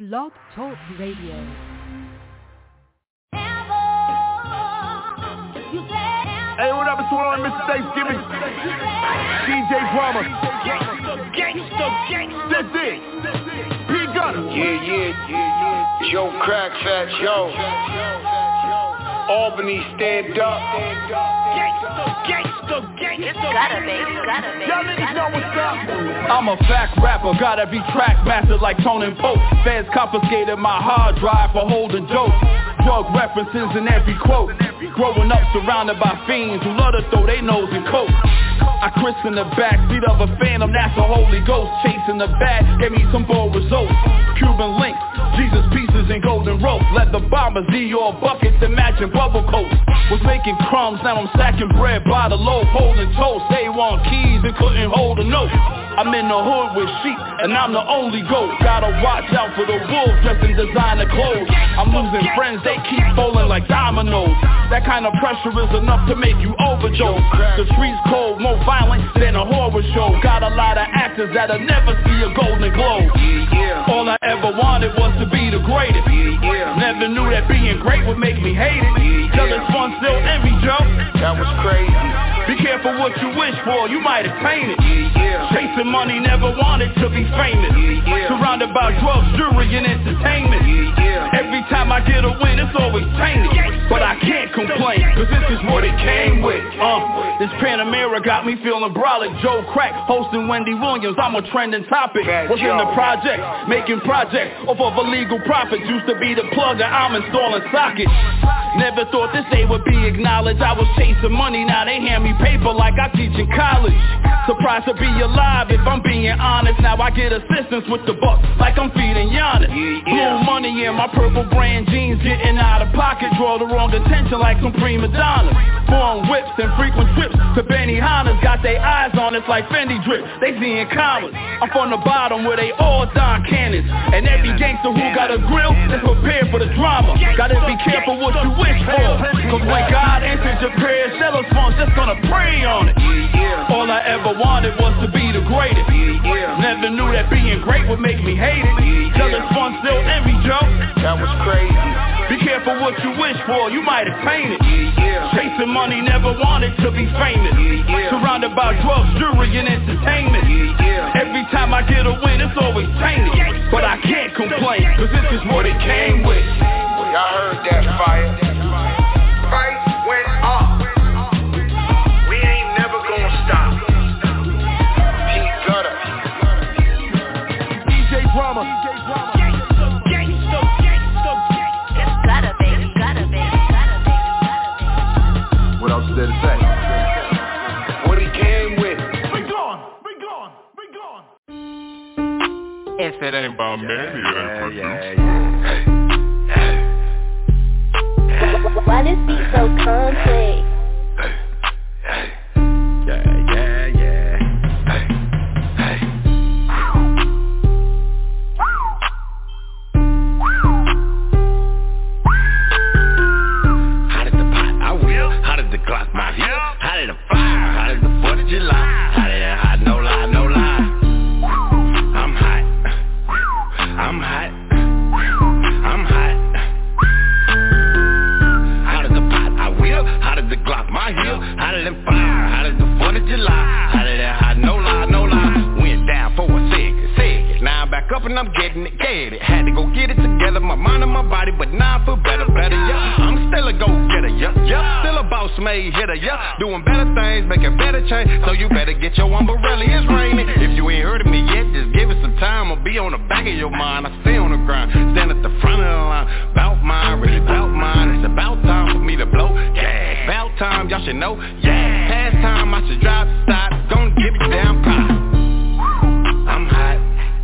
Blog Talk Radio. Hey, what up? It's one on Mr. Thanksgiving. DJ Drama. Gangsta. That's it. P Gunner. Yeah. Joe Crack Fat Joe. Albany stand up. Gangsta. It's gotta be. Y'all niggas know what's up. I'm a fact rapper, got every track mastered like Tone and Pope. Feds confiscated my hard drive for holding dope. Drug references in every quote. Growing up surrounded by fiends who love to throw their nose in coke. I christened the backseat of a Phantom, that's a Holy Ghost. Chasing the bag, gave me some bold results. Cuban links, Jesus pieces and golden ropes. Let the bombers Dior buckets and matching bubble coats. Was making crumbs, now I'm stacking bread by the loaf. Holding toast, they want keys and couldn't hold a note. I'm in the hood with sheep, and I'm the only goat. Gotta watch out for the wolves dressed in designer clothes. I'm losing friends, they keep falling like dominoes. That kind of pressure is enough to make you overdose. The streets cold, more violent than a horror show. Got a lot of actors that'll never see a Golden Globe. All I ever wanted was to be the greatest. Never knew that being great would make me hate it. Till it's fun, still envy, Joe. That was crazy. Be careful what you wish for, you might have painted. Chasing money, never wanted to be famous. Surrounded by drugs, jewelry, and entertainment. Every time I get a win, it's always tainted. But I can't complain, cause this is what it came with. This Panamera got me feeling brolic. Joe Crack, hosting Wendy Williams, I'm a trending topic. Was in the project, making projects off of illegal profits. Used to be the plug and I'm installing sockets. Never thought this day would be acknowledged. I was chasing money, now they hand me paper like I teach in college. Surprised to be alive if I'm being honest. Now I get assistance with the bucks like I'm feeding Giannis. Blue money in my purple brand jeans, getting out of pocket. Draw the wrong attention like some prima donnas. Foreign whips and frequent trips to Benihana's. Got their eyes on us like Fendi drip, they seeing commas. I'm from the bottom where they all Don cannons. And every gangster who got a grill is prepared for the drama. Gotta be careful what you wish for, cause when God answers your prayers, Sellers Fund's just gonna pray on it. All I ever wanted was to be the greatest. Never knew that being great would make me hate it. Sellers Fund's still envy, Joe. That was crazy. Be careful what you wish for, you might have painted. Chasing money, never wanted to be famous. Surrounded by drugs, jewelry, and entertainment. Every time I get a win, it's always tainted. But I can't complain, cause this is what it came with. Y'all heard that fire. Price went up. We ain't never gonna stop. P Gutter. DJ Drama. It's gotta be. What else is there to say? What he came with. Be gone. If it ain't about me, Why this beat so complex? How did the pot? I will. How did the Glock my heel? How did the fire? How did the 4th of July? How did it hot? No lie. I'm hot. How did the pot? I will. How did the Glock my heel? How did it fire? How did the 4th of July? How did it hot? No lie. Went down for a second. Now I'm back up and I'm getting it. Had to go get it together, my mind and my body, but now I feel better, yeah. I'm still a go-getter, yeah. Still a boss made hitter, yeah. Doing better things, making better change, so you better get your umbrella, it's raining. If you ain't heard of me yet, just give it some time, I'll be on the back of your mind. I stay on the ground, stand at the front of the line. Bout mine, really bout mine. It's about time for me to blow, yeah. About time, y'all should know, yeah. Past time, I should drive the stop, don't give it down, pop. I'm hot.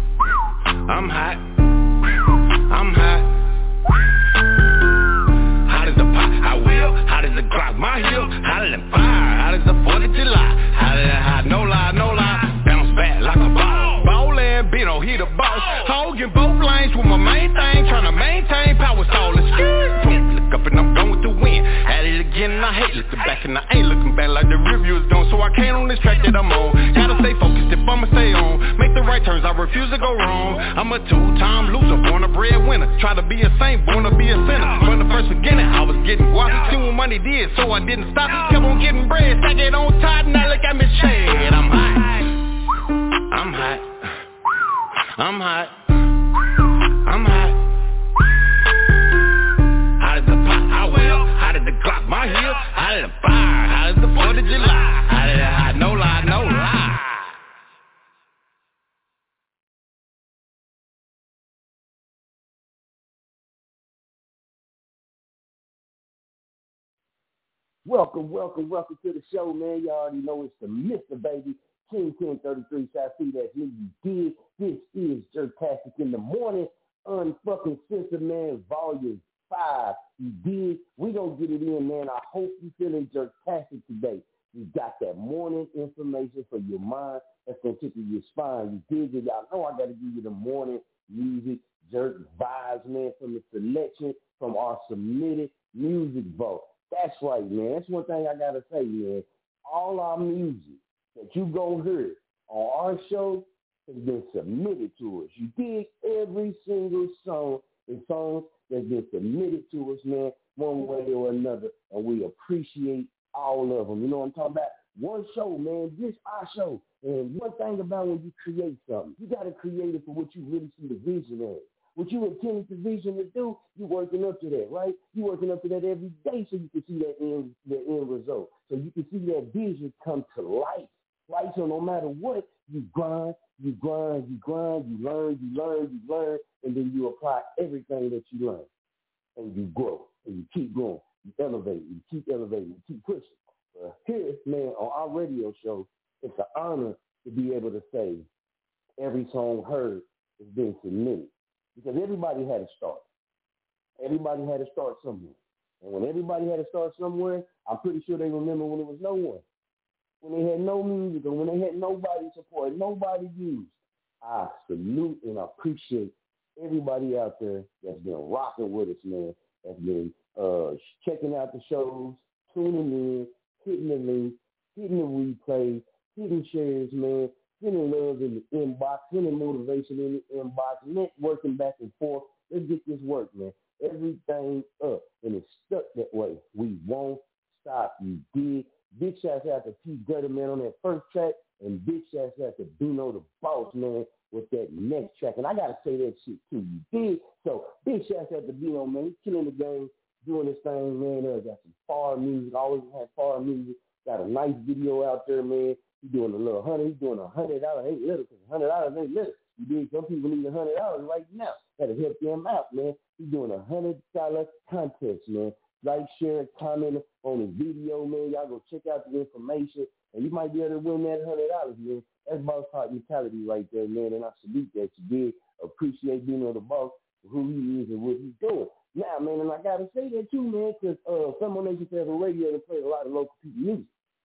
How did the pot? I will. How did the Glock my heel? How did it fire? How did the 4th of July? How did it hot? No lie. Bounce back like a ball. Ballin', Bino, he the boss. Hogging both lanes with my main thing, tryna maintain power stalling. Look up and I'm going with the wind. At it again and I hate looking back and I ain't looking back like the review is done. So I can't on this track that I'm on. Gotta stay focused if I'ma stay on. Make the right turns, I refuse to go wrong. I'm a two-time loser, born a bread Try to be a saint, born to be a sinner. From the first beginning, I was getting guap. See what money did, so I didn't stop. Kept on getting bread, stack it on top. Now look at me, shade. I'm hot. I'm hot. I'm hot. I'm hot. How did the pot, I will. How did the Glock, my heel. How did the fire, how did the 4th of July. How did it hot, no lie, no lie. Welcome to the show, man. You already know it's the Mr. Baby, King 1033 South Sea. That's me, you dig. This is Jerktastic in the Morning, unfucking censored, man, volume 5. You dig? We gonna get it in, man. I hope you feeling Jerktastic today. You got that morning information for your mind that's gonna tickle your spine. You dig it? Y'all know I gotta give you the morning music, jerk vibes, man, from the selection from our submitted music vote. That's right, man. That's one thing I gotta say, man. All our music that you gonna hear on our show has been submitted to us. You dig? Every single song and songs that's been submitted to us, man, one way or another, and we appreciate all of them. You know what I'm talking about? One show, man, this our show. And one thing about when you create something, you gotta create it for what you really see the vision of. What you intended the vision to do, you're working up to that, right? You're working up to that every day so you can see that end result. So you can see that vision come to life, right? So no matter what, you grind, you learn, and then you apply everything that you learn. And you grow, and you keep growing, you elevate, you keep elevating, you keep pushing. Here, man, on our radio show, it's an honor to be able to say every song heard has been submitted. Because everybody had to start. Everybody had to start somewhere. And when everybody had to start somewhere, I'm pretty sure they remember when there was no one. When they had no music or when they had nobody support, nobody used. I salute and I appreciate everybody out there that's been rocking with us, man. That's been checking out the shows, tuning in, hitting the link, hitting the replay, hitting shares, man. Sending love in the inbox, sending motivation in the inbox, networking back and forth. Let's get this work, man. Everything up, and it's stuck that way. We won't stop. You dig? Big shouts out to P. Gutter, man, on that first track, and big shouts out to Bino the Boss, man, with that next track. And I got to say that shit, too. You dig? So big shouts out to Bino, man. He's killing the game, doing this thing, man. Got some fire music, always had fire music. Got a nice video out there, man. He's doing a little $100. He's doing $100. Ain't little, because $100 ain't little. You dig? Some people need $100 right now. That'll help them out, man. He's doing a $100 contest, man. Like, share, comment on his video, man. Y'all go check out the information, and you might be able to win that $100, man. That's boss type mentality right there, man. And I salute that you did. Appreciate being on the boss for who he is and what he's doing. Now, man, and I gotta say that too, man, because Femo Nation has a radio that plays a lot of local people music.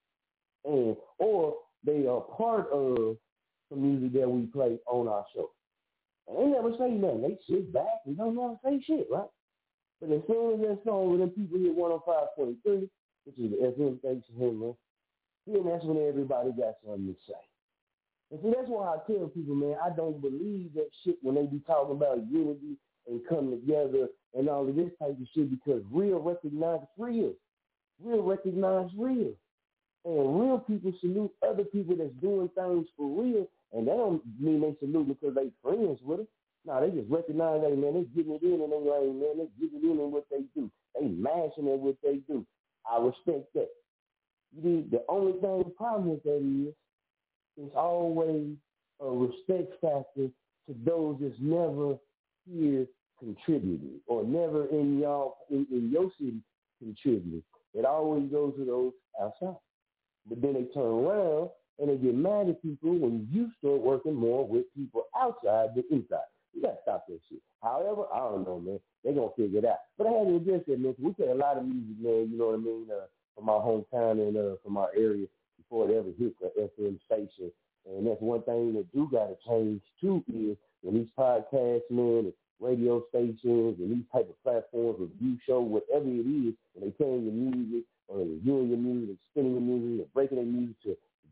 Or they are part of the music that we play on our show. And they never say nothing. They sit back and don't want to say shit, right? But as soon as that song with them people hit 105.3, which is the FM station here, man, then that's when everybody got something to say. And see, that's why I tell people, man, I don't believe that shit when they be talking about unity and coming together and all of this type of shit, because real recognize real. Real recognize real. And real people salute other people that's doing things for real, and that don't mean they salute because they friends with them. No, they just recognize, hey, man, they getting it in and they lane, man. They getting it in what they do. They mashing at what they do. I respect that. The only thing, the problem with that is, it's always a respect factor to those that's never here contributing or never in your city contributing. It always goes to those outside. But then they turn around and they get mad at people when you start working more with people outside than inside. You got to stop that shit. However, I don't know, man. They're going to figure it out. But I had to address that, man. We play a lot of music, man, you know what I mean, from our hometown and from our area before it ever hit the FM station. And that's one thing that do got to change, too, is when these podcasts, man, and radio stations and these type of platforms, review show, whatever it is, when they playing your music or reviewing your music, spinning your music, or breaking their music to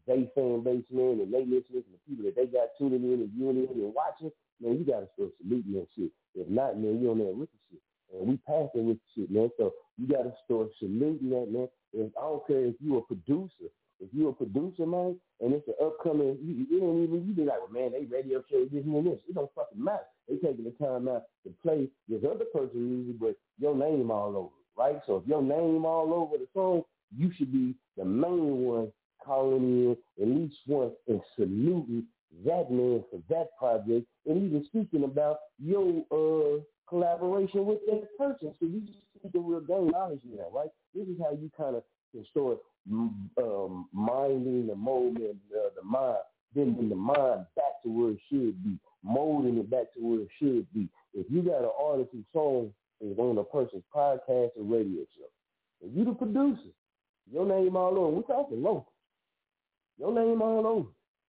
they fan base, man, and they listening to the people that they got tuning in and viewing in and watching, man, you got to start saluting that shit. If not, man, you on that wicked shit. And we passing with shit, man. So you got to start saluting that, man. And I don't care if you a producer. If you a producer, man, and it's an upcoming, you don't even, you be like, well, man, they radio show this and this. It don't fucking matter. They taking the time out to play this other person's music, but your name all over it, right? So if your name all over the song, you should be the main one calling in at least once and saluting that man for that project and even speaking about your collaboration with that person. So you just speak a real game knowledge now, right? This is how you kind of can start minding the moment, the mind, bending the mind back to where it should be, molding it back to where it should be. If you got an artist whose song is on a person's podcast or radio show, and you the producer, your name all over, we're talking local, your name all over,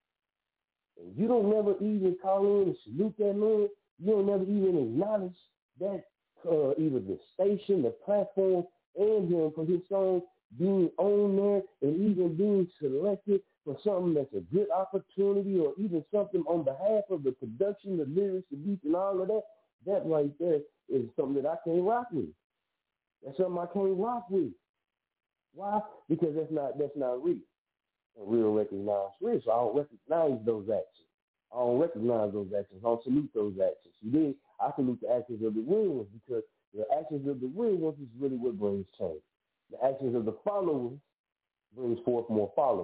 and you don't never even call in and salute that man, you don't never even acknowledge that either the station, the platform, and him for his song being on there and even being selected for something that's a good opportunity or even something on behalf of the production, the lyrics, the beats, and all of that, that right there is something that I can't rock with. That's something I can't rock with. Why? Because that's not real. And real recognize real. So I don't recognize those actions. I don't recognize those actions. I don't salute those actions. You did. I salute the actions of the real ones because the actions of the real ones is really what brings change. The actions of the followers brings forth more followers.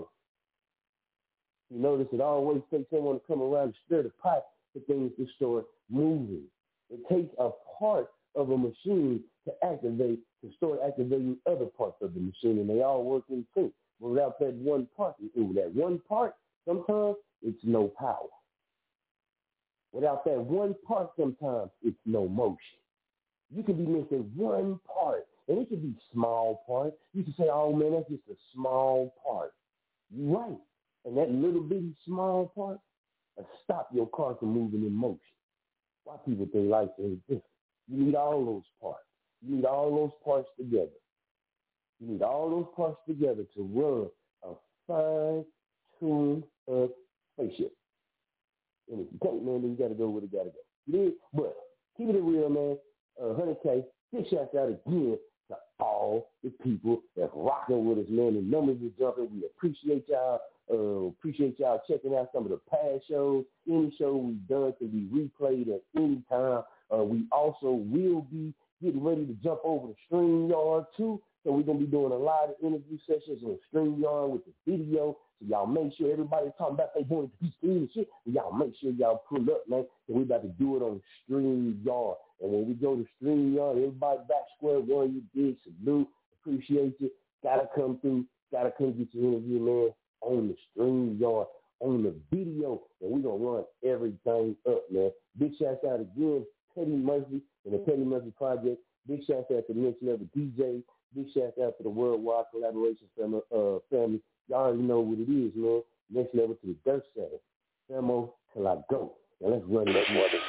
You notice it always takes someone to come around and stir the pot for things to start moving. It takes a part of a machine to start activating other parts of the machine, and they all work in sync. But without that one part, sometimes it's no power. Without that one part, sometimes it's no motion. You can be missing one part, and it could be small part. You can say, oh, man, that's just a small part. You're right. And that little bitty small part will stop your car from moving in motion. Why people think life is different? You need all those parts. You need all those parts together. You need all those parts together to run a fine-tuned spaceship. And if you can't, man, then you got to go where you got to go. You did? But keep it real, man. 100K, big shout out again to all the people that's rocking with us, man. The numbers are jumping. We appreciate y'all. Appreciate y'all checking out some of the past shows. Any show we've done can be replayed at any time. We also will be getting ready to jump over to StreamYard too. So we're going to be doing a lot of interview sessions on StreamYard with the video. So y'all make sure everybody talking about they wanted to be streaming and shit. And y'all make sure y'all pull up, man. So we're about to do it on StreamYard. And when we go to StreamYard, everybody back square one, you dig, salute, appreciate you. Gotta come through. Gotta come get your interview, man, on the StreamYard, on the video. And we're going to run everything up, man. Big shout out again, Teddy Murphy and the Teddy Murphy Project. Big shout out to Next Level DJ. Big shout out to the Worldwide Collaboration family. Y'all already know what it is, man. Next Level to the Dirt Setter. Famo till I go. Now let's run that mother.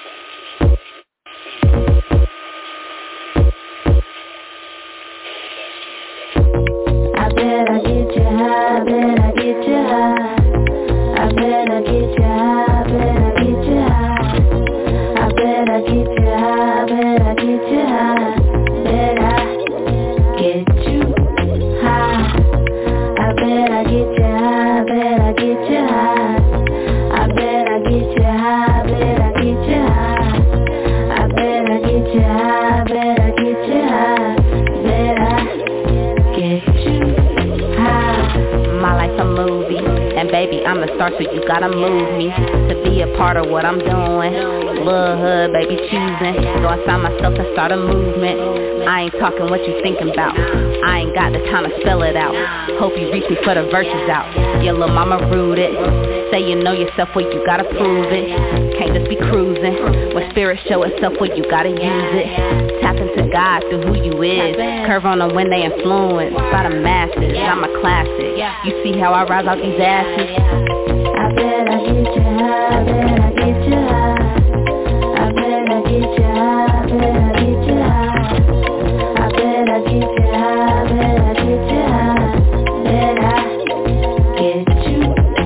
I bet I get you high, bet I get you high. I bet I get you high, bet I get you high. I bet I get you high, bet I get you high. Bet I get you high. I bet I get you high, bet I get you high. I bet I get you high, bet I get you high. I bet I get you high, bet I get you high. Bet I get you high. My life's a movie, and baby, I'm a star, so you gotta move me to be a part of what I'm doing. Lil' hood, baby, choosing. Go outside myself and start a movement. I ain't talking what you thinking about. I ain't got the time to spell it out. Hope you reach me for the verses out. Your little mama rooted. Say you know yourself, well, you gotta prove it. Can't just be cruising. When spirit show itself, well, you gotta use it. Tap into God through who you is. Curve on them when they influence by the masses. I'm a classic. You see how I rise out these asses? I bet I get you high, bet I get you high. I bet I get you high, bet I get you high. I bet I get you high, bet I get you high. Bet I get you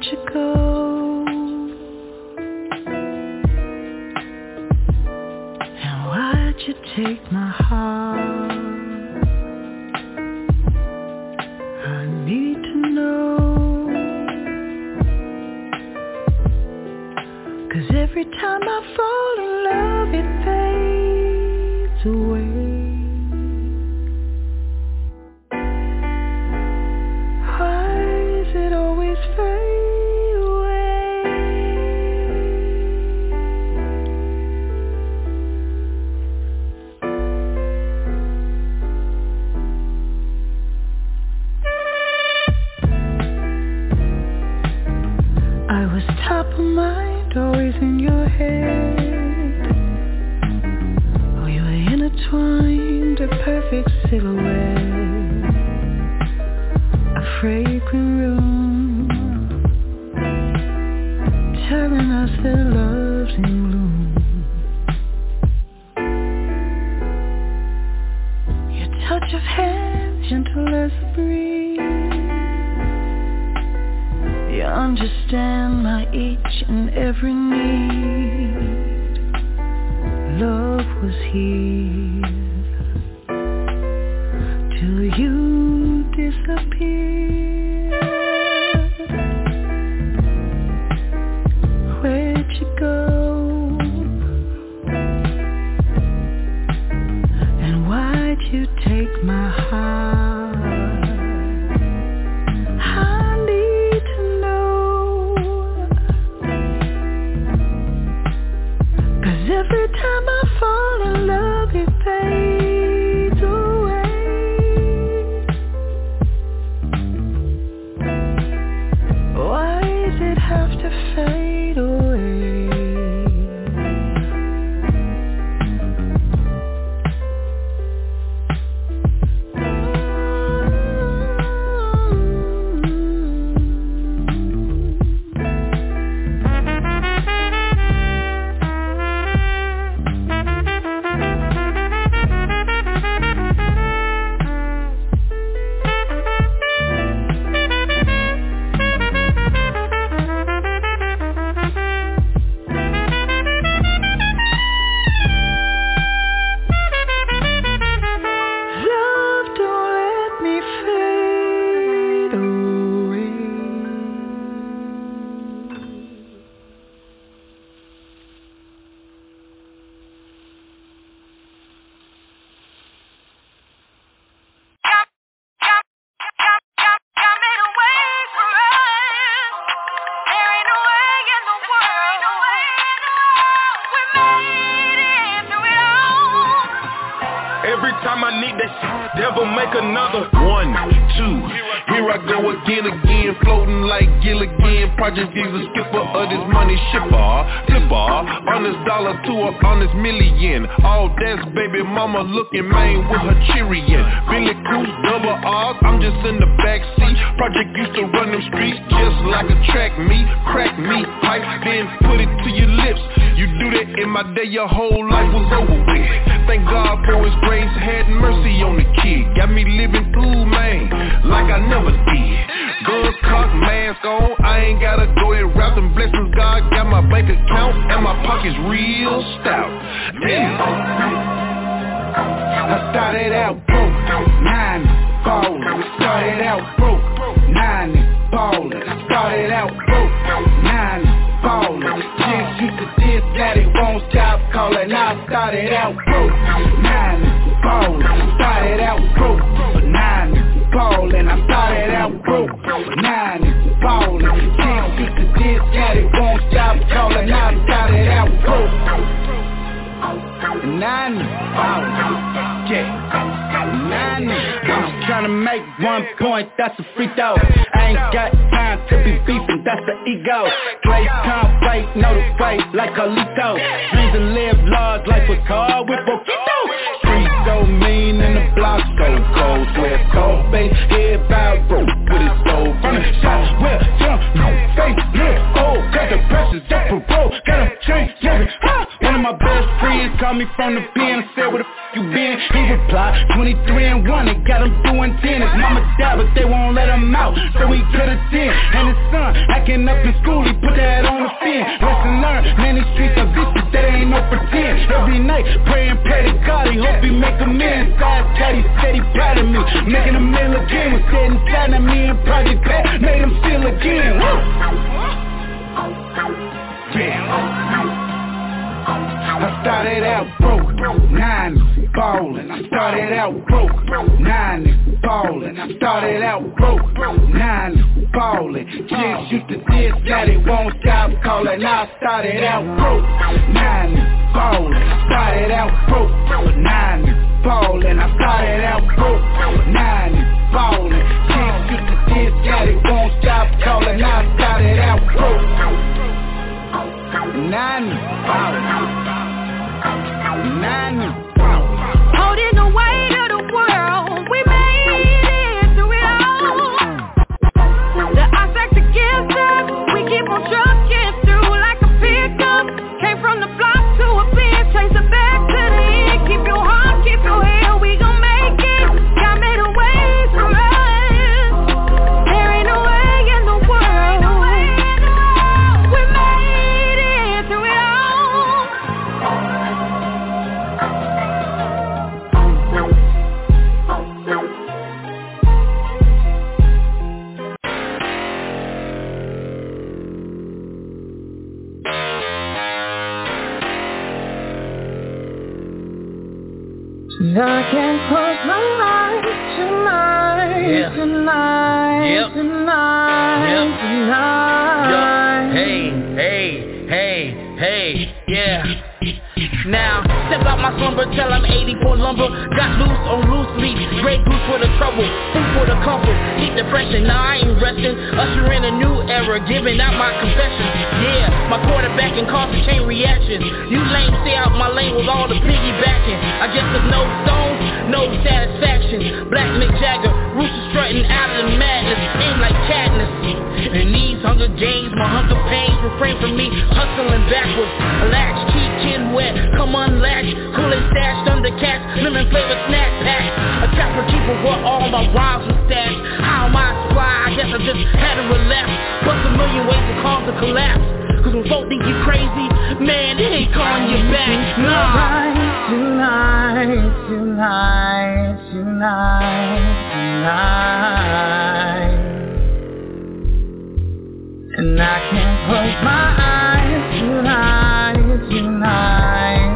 you go? And why'd you take my heart? I need to know. 'Cause every time I fall in love, it fades away. Why is it always fade away? I was top of mind, always in your head. Oh, you were intertwined, a perfect silhouette. A fragrant room, telling us that love's in bloom. Your touch of hand, gentle as a breeze. You understand my each and every need. Love was here till you disappeared. Where'd you go? And why'd you take my heart? Every time I fall in love, it fades away. Why does it have to fade away? Devil make another 1, 2. Here I go again, floating like Gilligan. Project Visa skipper of this money shipper. Flipper, honest dollar to a honest million. All that's baby mama looking man with her Cheerian. Billy Cruz, double R's, I'm just in the backseat. Project used to run them streets just like a track meet. Crack me, pipe, then put it to your lips. You do that in my day, your whole life was over with. Thank God for his grace, had mercy on the kid. Got me living through, man, like I never did. Gun cock, mask on, I ain't gotta go and rap them blessings. God got my bank account and my pockets real stout. Damn. I started out broke, 9 ballin'. Started out broke, 9 ballin'. Started out broke, 9 ballin'. Chicks used to diss that it won't stop callin'. I started out broke, 9 ballin'. Started out broke, 9 ballin'. I started out broke, 9 ballin'. Chicks used to diss that it won't stop callin'. I started out broke, 9 ballin'. Yeah, 9. I'm tryna make 1 point, that's a free throw. I ain't got time to be beefing, that's the ego. Play can't wait, know the way, like Carlito. Dreams to live large, life was hard with Boquito. Street so mean and the block so cold. Swear cold face, head bout broke with his soul. Running shots, well, jump, no face, look old. Got the pressures up for roll, got him changed, yeah. One of my best friends called me from the pen and said, where the f*** you been? He replied, 23 and 1, they got him doing 10. His mama died, but they won't let him out, so he get a 10. And his son, acting up in school, he put that on the fin. Lesson learned, man, these streets are vicious, that ain't no pretend. Every night, pray and pray to God, he hope he make a million. Inside, daddy said he proud of me, making a meal again. Was sitting inside of me and Project Pat, made him steal again. I started out broke, 9 ballin'. I started out broke, 9 ballin'. I started out broke, 9 ballin'. Kids used to diss, now they won't stop callin'. I started out broke, 9 ballin'. Started out broke, 9 ballin'. I started out broke, 9 ballin'. Kids used to diss, now they won't stop callin'. I started out broke. 9 ballin'. 9 holding the weight of the world, we made it through it all. The odds stacked against us, we keep on trucking through like a pickup. Came from the block to a bench, chase it back to the end. Keep your heart, keep your head, we gon' make it. God made a way for us, there ain't no way in the world. We made it through it all. I can't close my eyes tonight, tonight, tonight. Hey, yeah. Now, step out my slumber, tell I'm 84 lumber. Got loose on loose leaf, Grey Goose for the trouble, food for the comfort, deep depression, now I ain't resting. Usher in a new era, giving out my confessions. Yeah, my quarterback and cause a chain reaction. You lame, stay out my lane with all the piggybacking. I guess there's no stones, no satisfaction. Black Mick Jagger, rooster strutting out of the madness, aim like Katniss. In these Hunger Games, my hunger pains refrain from me hustling backwards. A latch, cheek, chin wet, come unlatched, Kool-Aid stashed under cats, lemon flavored snack pack. A trapper keeper where all my rhymes were stashed. How am I supply? I guess I just had to relapse. Bust a million ways to cause a collapse. Cause when folk think you crazy, man, they ain't calling you back. Nah. Tonight. And I can't close my eyes tonight.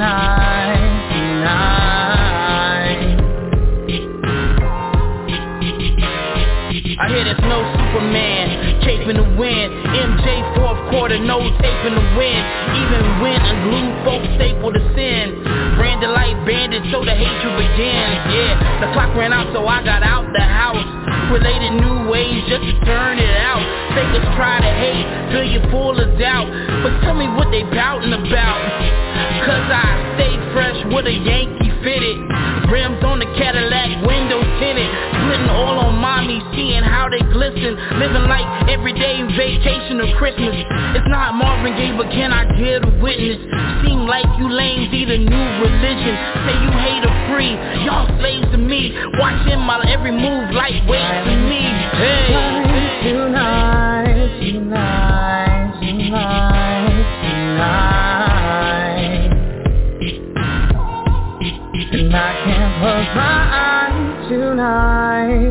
I hear there's no Superman, cape in the wind. MJ fourth quarter, no tape in the wind. Even when unglued, folks staple to sin. Branded like bandits, so the hatred begins. Yeah, the clock ran out, so I got out the house. Related new ways just to turn it out. Fakers try to hate till you full of doubt, but tell me what they pouting about. Cause I stay fresh with a Yankee fitted, rims on the Cadillac, windows tinted, splitting all on mommy, seeing how they glisten, living like everyday vacation or Christmas. It's not Marvin Gaye, but can I get a witness? Seem like you lames need a new religion. Say you hate or free, y'all slaves to me, watching my every move like weights to me. Hey, tonight. And I can't close my eyes tonight.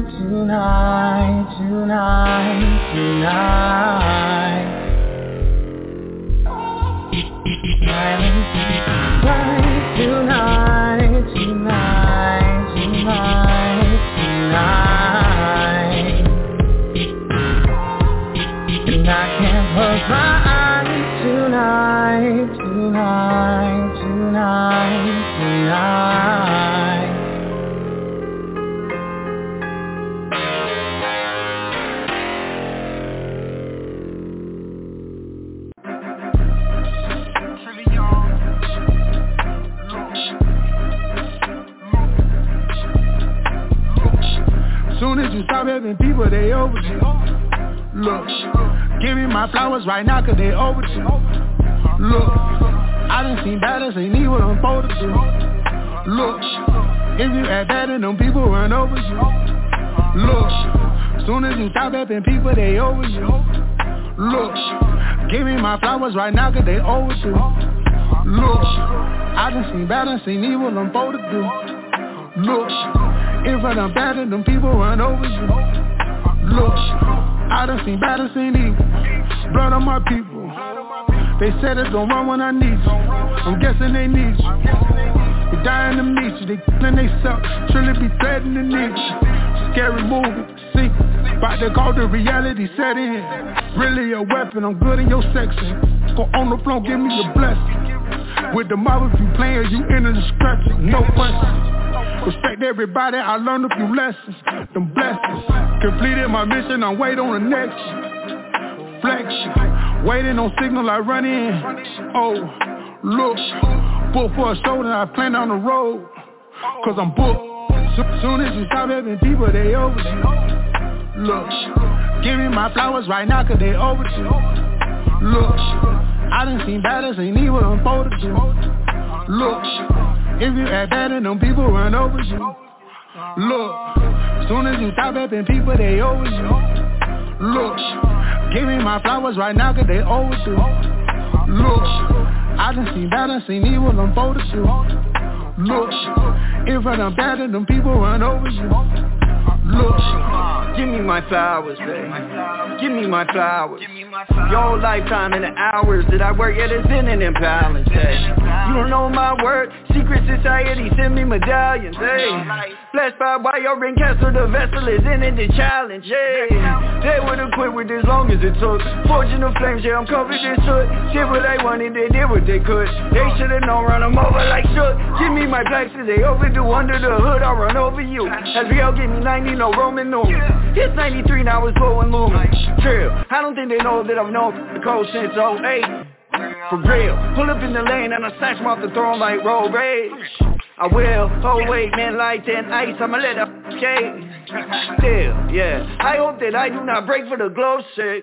And I can't close my eyes tonight. Soon as you stop having people, they over you. Look, give me my flowers right now, cause they over you. Look, I done seen battles, ain't evil unfolded to. Look, if you act bad and them people run over you. Look, soon as you stop helping people, they over you. Look, give me my flowers right now, cause they overdue. Look, I done seen bad and seen evil unfolded to. Look, if I done bad and them people run over you. Look, I done seen bad and seen evil. Blood on my people. They said it's gon' run when I need you. I'm guessing they need you. They dying to meet you. They killing they self. Truly be threatening to need you. Scary movie, see. About to call the reality set in. Really a weapon, I'm good in your section. Go on the floor, give me your blessing. With the mob, if you playing, you in the destruction. No question. Respect everybody, I learned a few lessons. Them blessings. Completed my mission, I'm waiting on the next. Flexing. Waiting on signal, I run in. Oh, look. Booked for a show, then I plan on the road. Cause I'm booked. Soon as you stop having people, they over you. Look, give me my flowers right now, cause they over you. Look, I done seen battles, ain't evil unfolded to. Look, if you act bad and them people run over you. Look, soon as you stop helping people, they over you. Look, give me my flowers right now, cause they overdue. Look, I done seen bad and seen evil unfolded to. Look, if I done bad and them people run over you. Look, give me my flowers, babe. Give me my flowers. Your whole lifetime and the hours that I work, yeah, there's been an imbalance, hey. You don't know my word, secret society send me medallions, hey. Blessed by why your ring castle, the vessel is in it, the challenge, hey. They would've quit with as long as it took. Forging the flames, yeah, I'm covered in soot. Did what they wanted, they did what they could. They should've known, run them over like shook. Give me my blacks, they overdue under the hood, I'll run over you. SBL give me 90, no Roman numerals. It's 93, now it's blowing lumens. Trill, I don't think they know that I've known the code since 08. For real, pull up in the lane and I snatch them off the throne like road rage. I will, oh wait, man, like 10 ice, I'ma let up skate. Still, yeah, I hope that I do not break for the glow shit.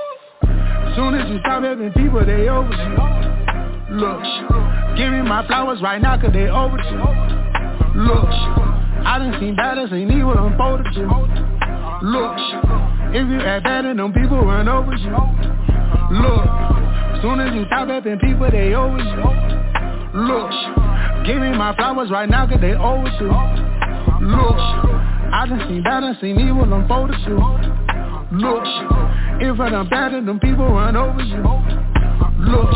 Soon as you stop having people, they over you. Look, give me my flowers right now, cause they over you. Look, I done seen battles, ain't evil unfolded to. Look, if you act bad and them people run over you. Look, soon as you stop helping people, they over you. Look, give me my flowers right now, cause they overdue. Look, I done seen bad and seen evil unfolded to. Look, if I done bad and them people run over you. Look.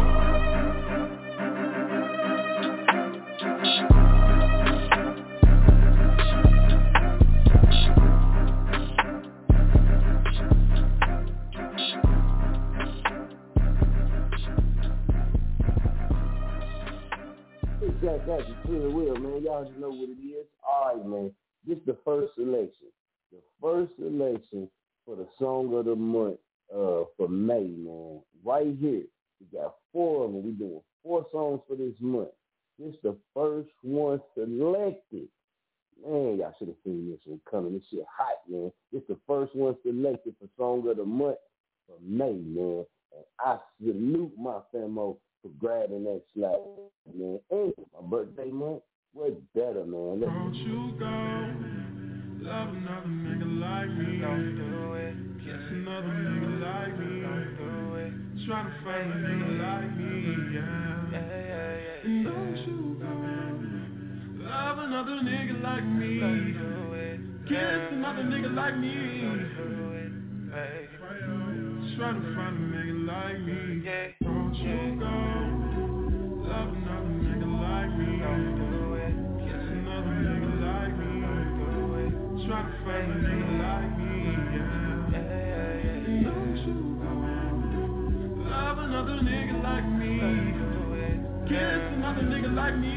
That's a clear will, man. Y'all just know what it is. All right, man. This is the first selection. The first selection for the song of the month for May, man. Right here. We got 4 of them. We're doing 4 songs for this month. This is the first one selected. Man, y'all should have seen this one coming. This shit hot, man. This is the first one selected for song of the month for May, man. And I salute my famo for grabbing that slap, man. And my birthday month, what's better, man? Don't you go love another nigga like me. Don't do it. Kiss another nigga like me. Don't do it. Try to find a nigga like me, yeah. And don't you go love another nigga like me. Don't do it. Kiss another nigga like me. Don't do it. Try to find a nigga like me. Don't you go love another nigga like me. Don't do it. Kiss another nigga like me. Don't do it. Try to find a nigga like me, yeah. And don't you go love another nigga like me. Don't do it. Kiss another nigga like me.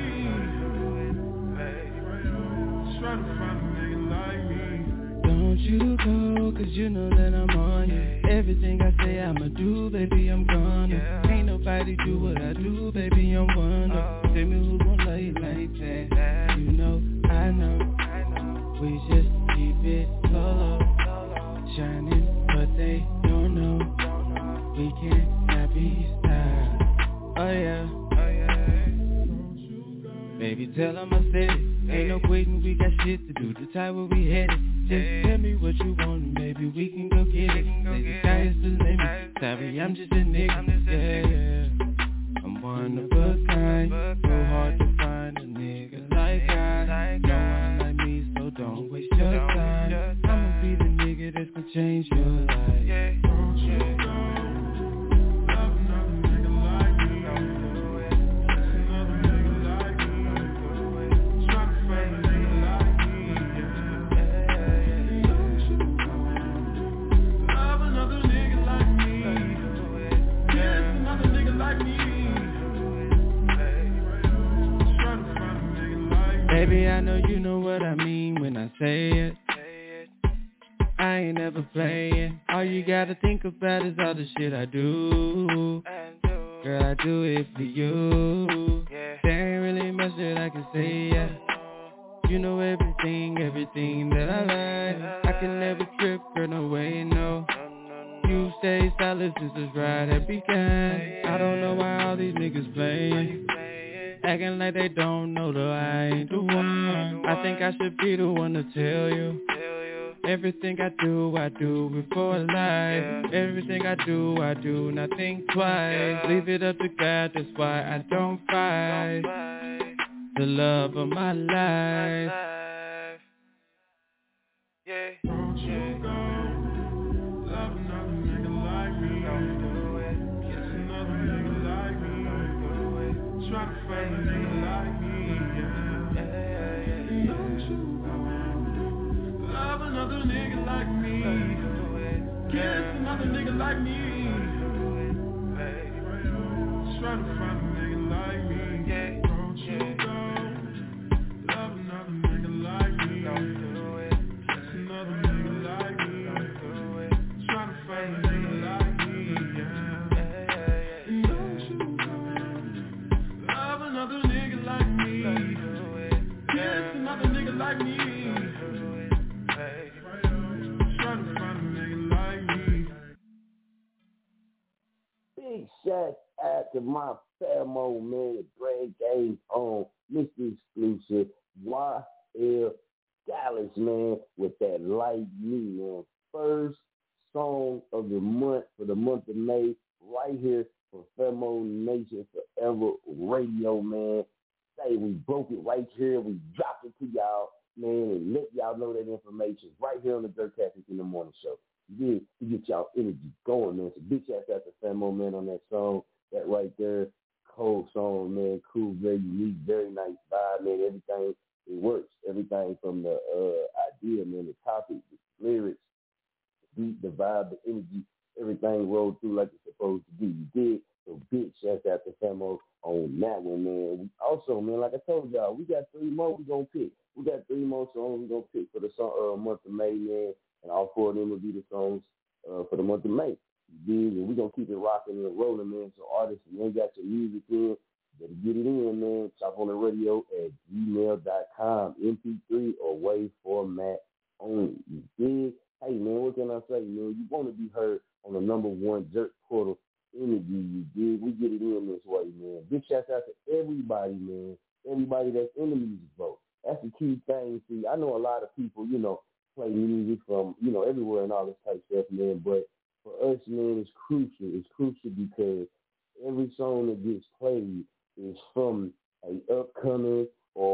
Try to find a nigga like me. Don't you go, cause you know that I'm on you. Everything I say I'ma do, baby, I'm gonna. Ain't nobody do what I do, baby, I'm one. Tell me who gon' love you like that. You know, I know. We just keep it solo. Shining, but they don't know. We can't be stopped. Oh yeah. we got shit to do, the time where we headed. Just tell me what you want and maybe we can go get it. Say the sky is the limit, sorry I'm just a nigga, yeah. I'm one of a kind, so hard to find a nigga like I. No one like me, so don't waste your time. I'ma be the nigga that's gonna change your life. Don't you go. Baby, I know you know what I mean when I say it. I ain't never playing. All you gotta think about is all the shit I do. Girl, I do it for you. There ain't really much that I can say, yeah. You know everything that I like. I can never trip, girl, no way, no. You stay solid since this ride had begun. I don't know why all these niggas playing, acting like they don't know that I ain't the one. I think I should be the one to tell you. Everything I do before life. Everything I do not think twice. Leave it up to God, that's why I don't fight. The love of my life. Don't you go love another nigga like me. Kiss another nigga like me. Try to find a nigga like me, yeah. Don't you go love another nigga like me. Kiss another nigga like me. Try to find a nigga like me. Don't you go love another nigga like me. Kiss another nigga like me. Try to find a nigga like me, yeah. Don't you go love another nigga like me. Kiss another nigga like me. Try to find a nigga like me. Big shout out to my Famo, man, the Brad Games on Mr. Exclusive, YL Dallas, man, with that Like Me, man. First song of the month for the month of May, right here for Famo Nation Forever Radio, man. Say we broke it right here. We dropped it to y'all, man, and let y'all know that information right here on the Dirt Tactics in the Morning Show. You get y'all energy going, man. So big shout out to Famo, man, on that song. That right there, cold song, man, cool, very unique, very nice vibe, man. Everything, it works. Everything from the idea, man, the topic, the lyrics, the beat, the vibe, the energy, everything rolled through like it's supposed to be. You did. So big shout out to Famo on that one, man. We also, man, like I told y'all, we got 3 more we gonna pick. We got 3 more songs we gonna pick for the month of May, man. And all 4 of them will be the songs for the month of May. And we're going to keep it rocking and rolling, man. So artists, if you ain't got your music in, better get it in, man. Shop on the radio at gmail.com, MP3 or WAV format only. You dig? Hey, man, what can I say, man? You want to be heard on the #1 Jerk Portal interview, you dig? We get it in this way, man. Big shout out to everybody, man. Everybody that's in the music vote. That's the key thing. See, I know a lot of people, play music from, everywhere and all this type of stuff, man. But for us, man, it's crucial. It's crucial because every song that gets played is from a upcoming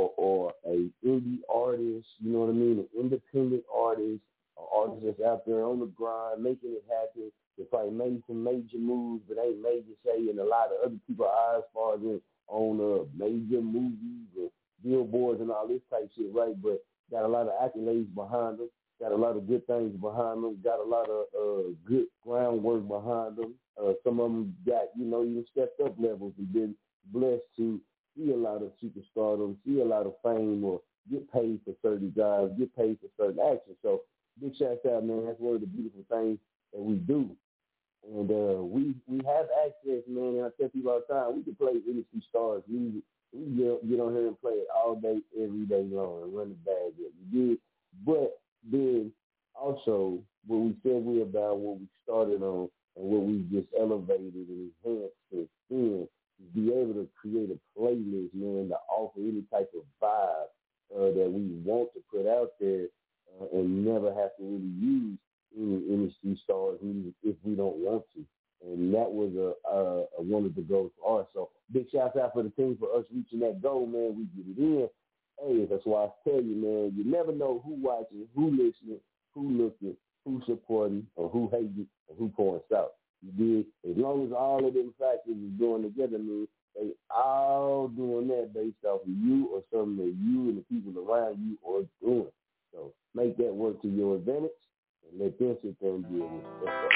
or a indie artist, you know what I mean? An independent artist, an artist that's out there on the grind, making it happen. They probably made some major moves, but ain't major, say, in a lot of other people's eyes, as far as on major movies and billboards and all this type shit, right? But got a lot of accolades behind them, got a lot of good things behind them, got a lot of good groundwork behind them. Some of them got, even stepped up levels and been blessed to see a lot of superstardom, see a lot of fame, or get paid for certain jobs, get paid for certain actions. So big shout out, man. That's one of the beautiful things that we do. And we have access, man, and I tell people all the time, we can play industry stars music. We get on here and play it all day, every day long, and run the bag up. You did. But then also what we said we about, what we started on, and what we just elevated and enhanced since then, is be able to create a playlist, man, to offer any type of vibe that we want to put out there and never have to really use any industry stars if we don't want to. And that was one of the goals for us. So big shout out for the team for us reaching that goal, man. We get it in. Hey, that's why I tell you, man, you never know who watching, who listening, who looking, who supporting, or who hating, or who pouring out. You dig? As long as all of them factors is going together, man, they all doing that based off of you or something that you and the people around you are doing. So make that work to your advantage and let them sit there and deal with it.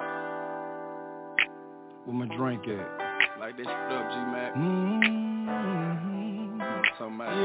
Where my drink at? Like that shit up, G-Mac. Talking about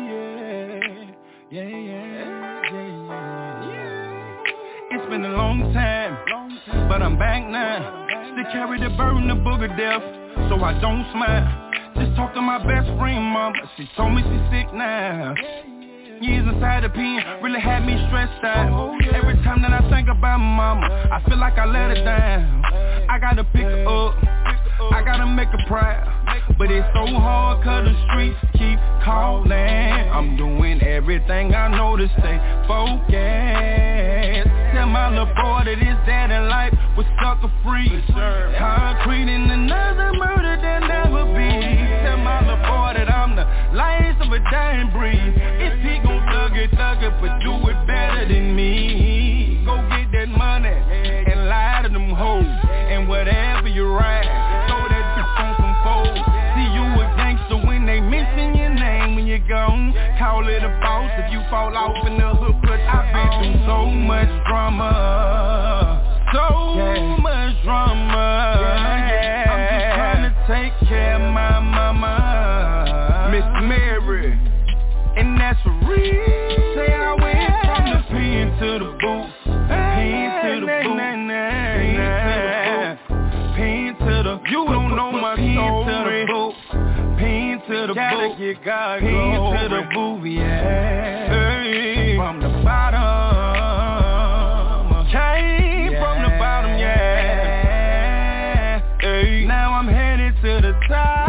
yeah. It's been a long time, but I'm back now. Still carry the burden, the book of death, so I don't smile. Just talked to my best friend, mama. She told me she's sick now. Years inside the pen really had me stressed out. Every time that I think about mama, I feel like I let her down. I gotta pick her up, I gotta make her proud. But it's so hard cause the streets keep calling. I'm doing everything I know to stay focused. Tell my little boy that his dad in life was sucker free. Concrete in another murder there'll never be. Tell my little boy that I'm the last of a dying breed. If he gon' thug it, but do it better than me. Go get that money and lie to them hoes. And whatever you ride, throw that bitch on some foes. See you a gangster when they mention your name. When you're gone, call it a boss if you fall off in the hood. But I've been through so much drama, much drama. I'm just trying to take care of my mama, Miss Mary, and that's for real. Say I went from the pen to the booth, pen to the booth, pen to the you don't know my story. Pen to the boot, pen to the booth, yeah. Hey, from the bottom, came from the bottom, yeah. Hey, now I'm headed to the top.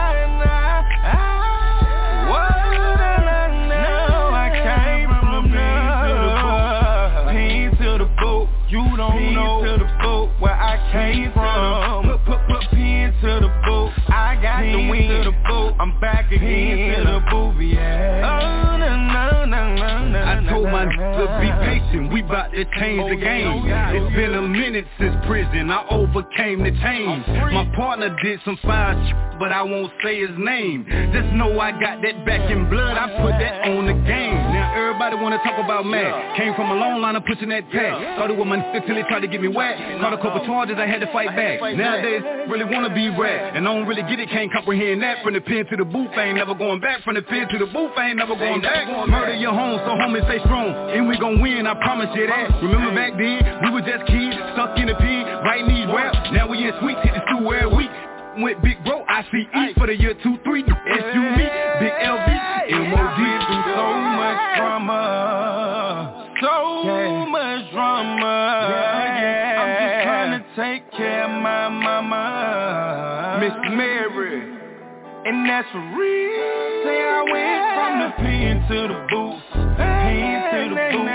You don't know to the boat where I came from. Put pen to the boat. I got the wing to the boat. I'm back again to the booth, yeah. Oh, no. I told my niggas be patient. We bout to change the game. It's been a minute since prison. I overcame the change. My partner did some foul shit, but I won't say his name. Just know I got that back in blood. I put that on the game. Now everybody wanna talk about Mac. Came from a long line of pushing that pack. Started with my niggas till they tried to get me whacked. Caught a couple charges, I had to fight back. Nowadays, really wanna be rap. And I don't really get it, can't comprehend that. From the pen to the booth, I ain't never going back. From the pen to the booth, I ain't never going back. Murder your home, so homie stay strong. And we gon' win, I promise you that. Remember back then, we were just kids, stuck in the pen, writing these raps. Now we in suites, hit the stew every week. Went big bro, ICE for the year 2-3. SUV, big LV, MOD through so much drama. So much drama, I'm just trying to take care of my mama, Miss Mary, and that's for real. Say I went from the pen to the booth, pen to the booth,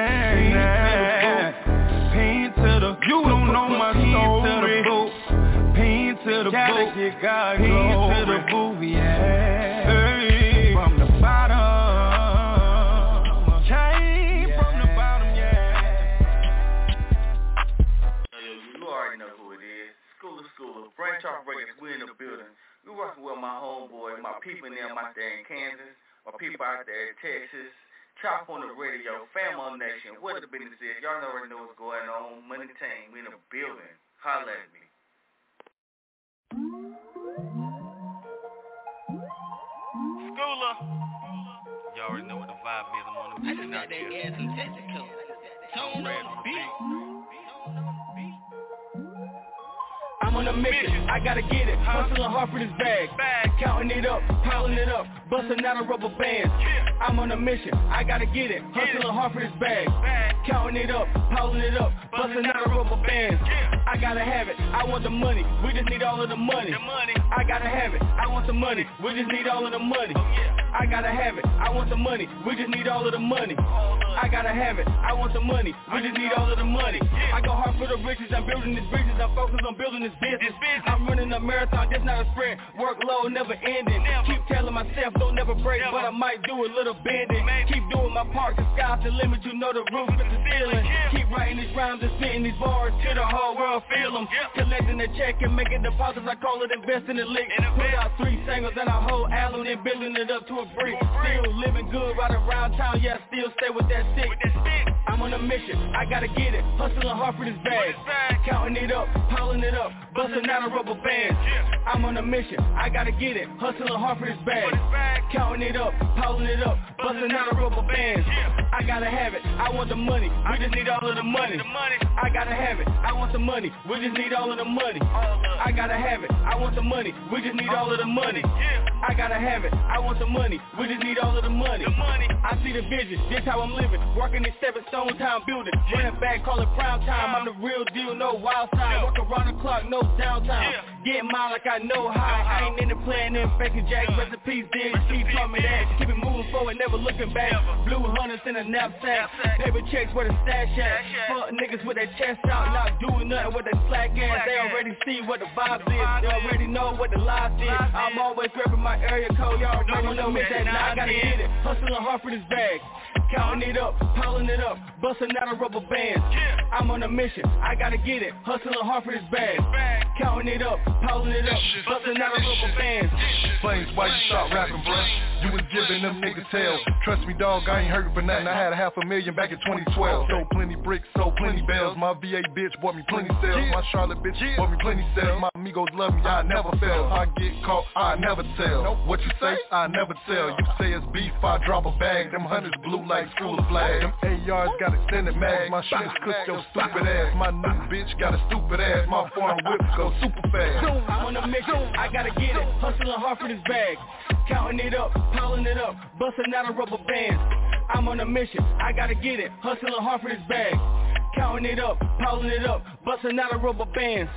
pen to the you don't know my story. Pen to the boot, pen to the booth, yeah. Hey, from the bottom. Branch off records, we in the building. We working with my homeboy, my people them out there in Kansas, my people out there in Texas. Chop on the radio, Famo Nation, what the business is. Y'all already know what's going on. Money Team, we in the building. Holla at me. Schooler. Y'all already know what the vibe is. I'm on the beat. I just got that gas in Texaco. Tone on the beat. I'm on the mission, I gotta get it. Hustling hard for this bag. Counting it up, piling it up, busting out of rubber bands. I'm on a mission, I gotta get it. Hustling hard for this bag. Counting it up, piling it up, busting out of rubber bands. I gotta have it, I want the money, we just need all of the money. I gotta have it, I want the money, we just need all of the money. I gotta have it, I want the money, we just need all of the money. I gotta have it, I want the money, we just need all of the money. I go hard for the riches, I'm building these bridges, I'm focused on building this business. I'm running a marathon, just not a sprint, workload never ending. Keep telling myself don't never break, but I might do a little bending. Keep doing my part, the sky's the limit, you know the roof is the ceiling. Keep writing these rhymes and spitting these bars till the whole world feel them. Collecting the check and making deposits, I call it investing in licks. Put out 3 singles and a whole album and building it up to a brick. Still living good right around town, yeah, I still stay with that stick. I'm on a mission, I gotta get it, hustling hard for this bag. Counting it up, piling it up, busting out of rubber bands. I'm on a mission, I gotta get it, hustling hard for this bag. Counting it up, piling it up, busting out of rubber bands. I gotta have it, I want the money, we just need all of the money. I gotta have it, I want the money, we just need all of the money. I gotta have it, I want the money, we just need all of the money. I gotta have it, I want the money, we just need all of the money. I see the vision, this how I'm living, working in 7 Stone Town building, running back, call it prime time. I'm the real deal, no wild side, work around the clock, no downtime. Getting mine like I know how, I ain't into playing in faking jacks, recipes, then she taught me that. Keep it moving forward, never looking back. Blue hunters in a knapsack, paper checks where the stash at. Fuck niggas with their chest out, not doing nothing with their slack ass. They already see what the vibe is, they already know what the lies is. I'm always repping my area code, y'all already know me that now I gotta get it, hustling hard for this bag. Counting it up, piling it up, busting out of rubber bands. I'm on a mission, I gotta get it, hustling hard for this bag. Counting it up, piling it up, busting out of rubber bands. Flames, why you stop rapping, bro? You was giving them niggas hell. Trust me, dog, I ain't hurting for nothing. I had $500,000 back in 2012. Sold plenty bricks, sold plenty bells. My VA bitch bought me plenty sales. My Charlotte bitch bought me plenty sales. My amigos love me, I never fail. I get caught, I never tell. What you say? I never tell. You say it's beef, I drop a bag. Them hunters blue like school of flag. Them ARs got extended mags. My shit's cooked your stupid ass. My new bitch got a stupid ass. My foreign whip go super fast. I'm on a mission, I gotta get it, hustling hard for this bag. Counting it up, piling it up, busting out of rubber bands. I'm on a mission, I gotta get it, hustling hard for this bag. Counting it up, piling it up, busting out of rubber bands.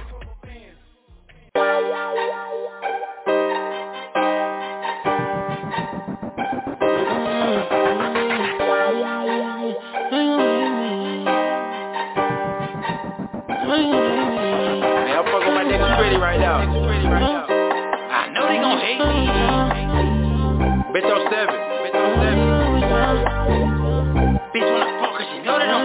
Right now. I know they gon' hate me. Bitch, I'm 7. Bitch, when I fuck, cause you know that I'm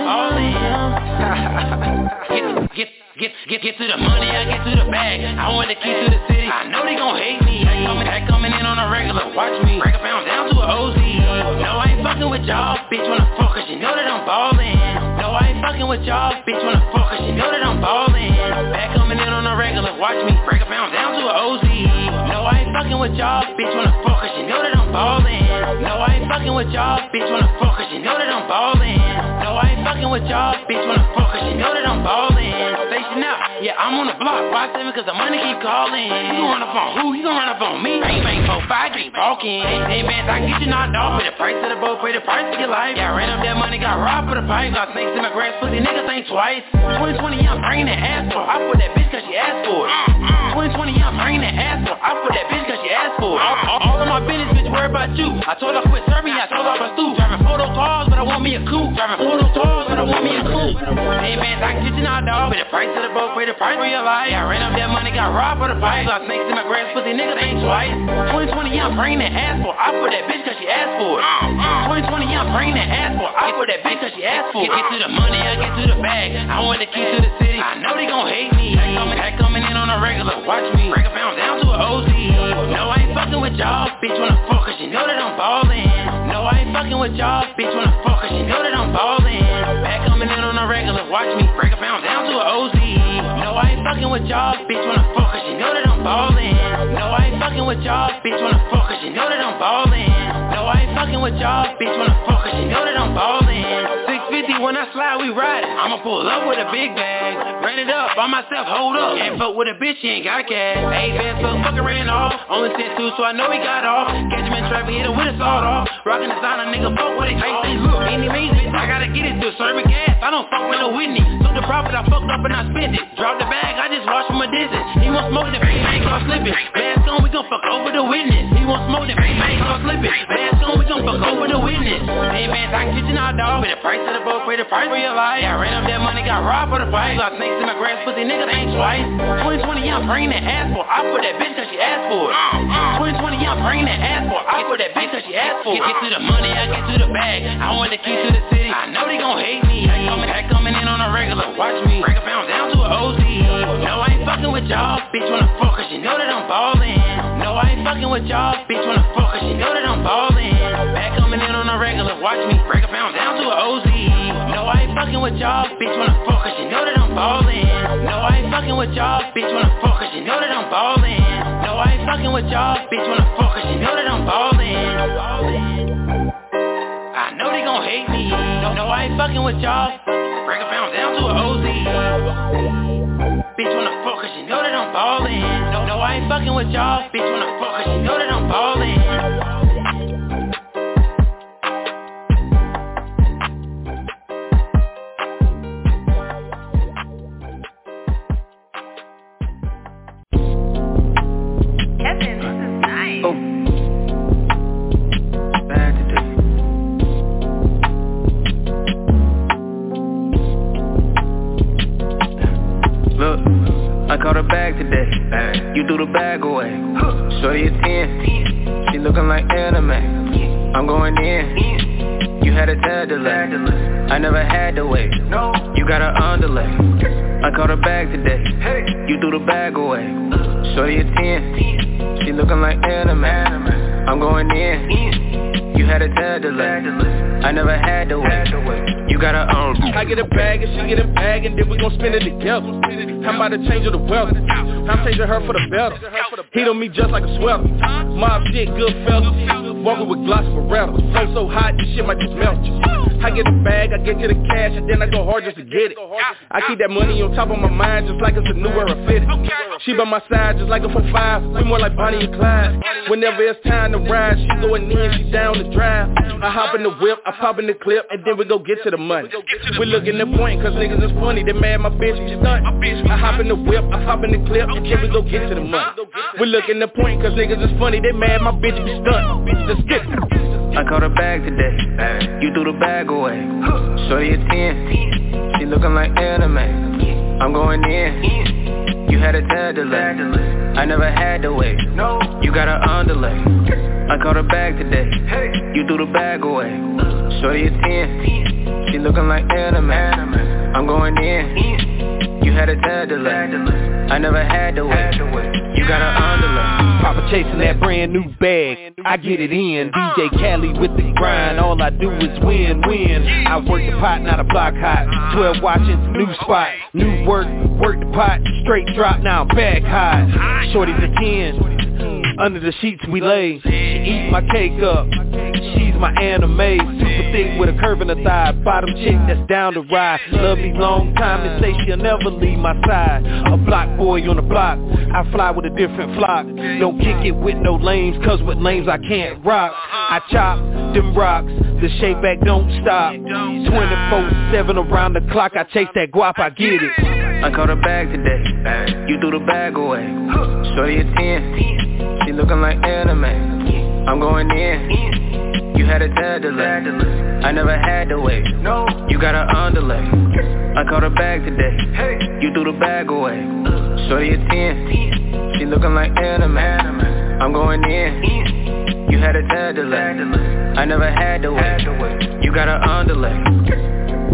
ballin'. Get to the money, I get to the bag. I want the key to the city. I know they gon' hate me. That coming in on a regular. Watch me break a pound down to an OZ. No, I ain't fucking with y'all. Bitch, when I fuck, cause you know that I'm ballin'. No, I ain't fucking with y'all. Bitch, when I fuck, cause you know that I'm ballin'. Back coming in on a regular. Watch me break a pound down to an OZ. No, I ain't fucking with y'all. Bitch, when I fuck, cause you know that I'm ballin'. No, I ain't fucking with y'all. Bitch, when I fuck, cause you know that I'm ballin'. No, I ain't fucking with y'all. Bitch, when I fuck, cause you know that I'm ballin'. Station out, yeah, I'm on the block. Why 7? Cause the money keep calling. You gon' run up on who? You gon' run up on me? Bang, 4, 5, keep walking. 10 bands, I can get you knocked off. Pay the price of the boat, pay the price of your life. Yeah, I ran up that money, got robbed for the pipe. Got snakes in my grass, pussy niggas ain't twice. 2020, yeah, I'm bringing that ass for. I put that bitch cause she asked for it. 2020, yeah, I'm bringing that ass for. I put that bitch cause she asked for it. All of my business, bitch, worry about you. I told her quit serving, I told her I'm through. Driving photo cars, but I want me a coupe. Driving photo cars, but I want me a coupe. 10 bands, I can get you knocked off. Pay the price of the boat, pay the price for your life. Yeah, I ran up that money, got robbed for the pipe. Got snakes in my grass, pussy niggas ain't twice. 2020, yeah, I'm bringing that ass for. I put that bitch cause she asked for it. 2020, yeah, I'm bringing that ass for. I put that bitch cause she asked for it. Get to the money, I get to the bag. I want the key to the city. I know they gon' hate me. That coming in on a regular. Watch me break a pound down to an OZ. No, I ain't fucking with y'all. Bitch, when I fuck, cause you know that I'm ballin'. No, I ain't fucking with y'all. Bitch, when I fuck, cause you know that I'm ballin'. Back coming in on a regular. Watch me break a pound down to an OZ. No, I ain't fucking with y'all. Bitch, when I fuck, cause you know that I'm ballin'. No, I ain't fucking with y'all. Bitch, when I fuck, cause you know that I'm ballin'. No, I ain't fucking with y'all. Bitch, when I fuck, cause you know that I'm ballin'. 650 50 when I slide, we ride it. I'ma pull up with a big bag, ran it up by myself, hold up. Can't fuck with a bitch, she ain't got cash. 8 bands, so fucking ran off. Only sent 2, so I know he got off. Catch him in traffic, hit him with a sawed off. Rockin' the sign, a nigga fuck with it. Hey, look, any means, bitch, I gotta get it to serve it gas. I don't fuck with no Whitney. Took the profit, I fucked up and I spent it. Dropped the bag, I just washed from a distance. He want smoke, the bitch ain't gon' slip it. Mask on, we gon' fuck over the witness. He want smoke, the bitch ain't gon' slip it. Mask on, we gon' fuck over the witness. 10 bands, I can get you now, dog. Pay the price of the boat, pay the price for your life. I ran up that money, got robbed for the fight. Got snakes in my grass, pussy niggas ain't twice. 2020, yeah, I'm bringing that ass for. I put that bitch cause she asked for it. 2020, yeah, I'm bringing that ass for. I put that bitch cause she asked for it. Get to the money, I get to the bag. I want the key to the city. I know they gon' hate me. That coming in on a regular. Watch me break a pound down to an OZ. No, I ain't fucking with y'all. Bitch wanna fuck cause you know that I'm ballin'. No, I ain't fucking with y'all. Bitch wanna fuck cause you know that I'm ballin'. Back coming in on a regular. Watch me break a pound down to an OZ. No, I ain't fucking with y'all. Bitch wanna fuck cause you know that I'm ballin'. No, I ain't fucking with y'all. Bitch wanna fuck cause you know that I'm ballin'. No, I ain't fucking with y'all. Bitch wanna fuck cause you know that I'm ballin'. I know they gon' hate me. No, I ain't fucking with y'all. Break a pound down to an OZ. Bitch wanna fuck cause you know that I'm ballin'. No, I ain't fucking with y'all. Bitch wanna fuck cause you know that I'm ballin'. Kevin, this is nice. Oh. Bad today. Look, I caught her bag today. You threw the bag away. Shorty a 10. She looking like anime. I'm going in. You had a tad delay. I never had to wait. You got her underlay. I caught her bag today. You threw the bag away. Shorty a 10. She looking like anime. I'm going in. You had a tad delay. I never had to wait. You got her own. I get a bag and she get a bag and then we gon' spend it together. I'm about to change her the weather. I'm changing her for the better. Heat on me just like a sweater. Mob shit, good fellas. Walking with Glocks and Berettas. Flow so hot, this shit might just melt you. I get a bag, I get to the cash, and then I go hard just to get it. I keep that money on top of my mind just like it's a new era fitted. She by my side just like a 4-5. We more like Bonnie and Clyde. Whenever it's time to ride, she going in, she down to drive. I hop in the whip, I pop in the clip, and then we go get to the money. We looking the point, cause niggas is funny. They mad my bitch be stunt. I hop in the whip, I pop in the clip, and then we go get to the money. We looking the point, cause niggas is funny. They mad my bitch be stunt. Let's get it. I caught her bag today. You threw the bag away. Shorty a 10. She looking like anime. I'm going in. You had a tad delay. I never had to wait. You got her underlay. I caught her bag today. You threw the bag away. Shorty a 10. She looking like anime. I'm going in. You had a tad delay. I never had to wait. You got her underlay. Papa chasing that brand new bag, I get it in. DJ Cali with the grind, all I do is win. I work the pot, not a block hot. 12 watching, new spot, new work the pot. Straight drop, now I'm back high. Shorty's a 10, under the sheets we lay. She eat my cake up, she's my anime. Super thick with a curve in her thigh. Bottom chick that's down to ride. Love me long time and say she'll never leave my side. A block boy on the block, I fly with a different flock. Don't kick it with no lames, cause with lames I can't rock. I chop them rocks, the shape back don't stop. 24/7 around the clock, I chase that guap, I get it. I caught her bag today. You threw the bag away. Shorty a 10. She looking like anime. I'm going in. You had a tad delay. I never had to wait. You got her underlay. I caught her bag today. You threw the bag away. Shorty a 10. She looking like anime. I'm going in. You had a tad delay. I never had to wait. You got her underlay.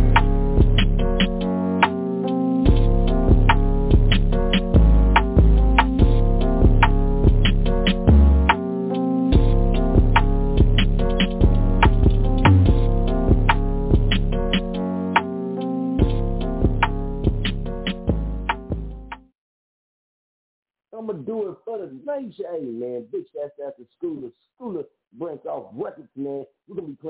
I'ma do it for the nation. Hey, man, big shout out to Schooler branch off records, man. We're gonna be playing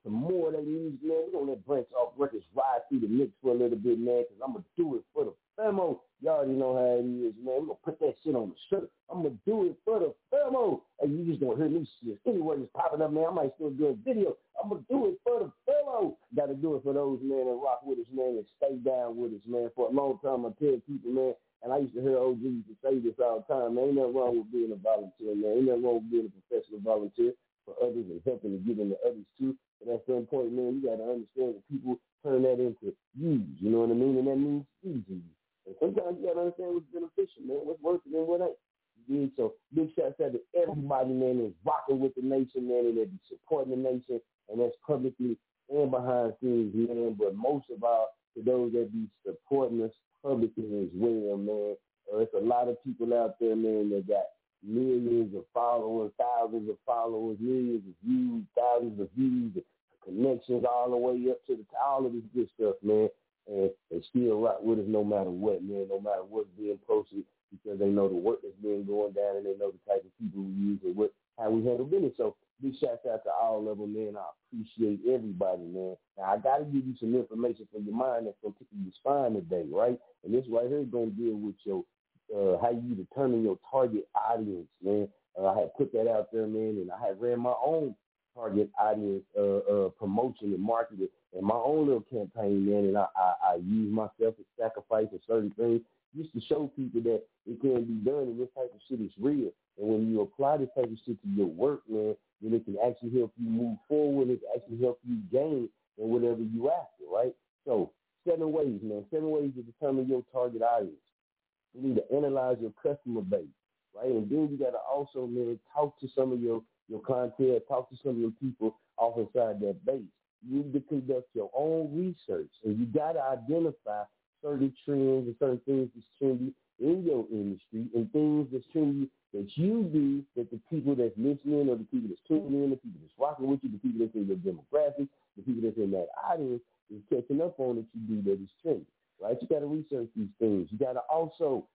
some more of that music, man. We're going to let Branch Off Records ride through the mix for a little bit, man, because I'm going to do it for the famo. Y'all already know how it is, man. We're going to put that shit on the shirt. I'm going to do it for the famo. And you just don't hear me shit. Anyway, it's popping up, man. I might still do a video. I'm going to do it for the famo. Got to do it for those, man, that rock with us, man, and stay down with us, man. For a long time, I tell people, man, and I used to hear OG used to say this all the time, man, ain't nothing wrong with being a volunteer, man. Ain't nothing wrong with being a professional volunteer for others and helping to give into others, too. But at some point, man, you got to understand that people turn that into use, you know what I mean? And that means using you. And sometimes you got to understand what's beneficial, man, what's working and what ain't. You dig? So big shouts out to everybody, man, that's rocking with the nation, man, and that be supporting the nation, and that's publicly and behind scenes, man. But most of all, to those that be supporting us publicly as well, man. There's a lot of people out there, man, that got millions of followers, thousands of followers, millions of views, thousands of views, connections all the way up to all of this good stuff, man. And they still rock with us no matter what, man, no matter what's being posted, because they know the work that's been going down and they know the type of people we use and how we handle business. So big shouts out to all of them, man. I appreciate everybody, man. Now, I got to give you some information for your mind that's going to keep you spine today, right? And this right here is going to deal with your how you determine your target audience, man. I had put that out there, man, and I had ran my own target audience promotion and marketing and my own little campaign, man, and I use myself to sacrifice for certain things just to show people that it can be done and this type of shit is real. And when you apply this type of shit to your work, man, then it can actually help you move forward. It can actually help you gain in whatever you after, right? So 7 ways, man, 7 ways to determine your target audience. You need to analyze your customer base, right? And then you got to also, man, talk to some of your clientele, talk to some of your people off inside that base. You need to conduct your own research, and you got to identify certain trends and certain things that's trendy in your industry and things that's trendy that you do that the people that's listening or the people that's tuning in, the people that's rocking with you, the people that's in your demographic, the people that's in that audience is catching up on that you do that is trendy, right? You got to research these things. You got to also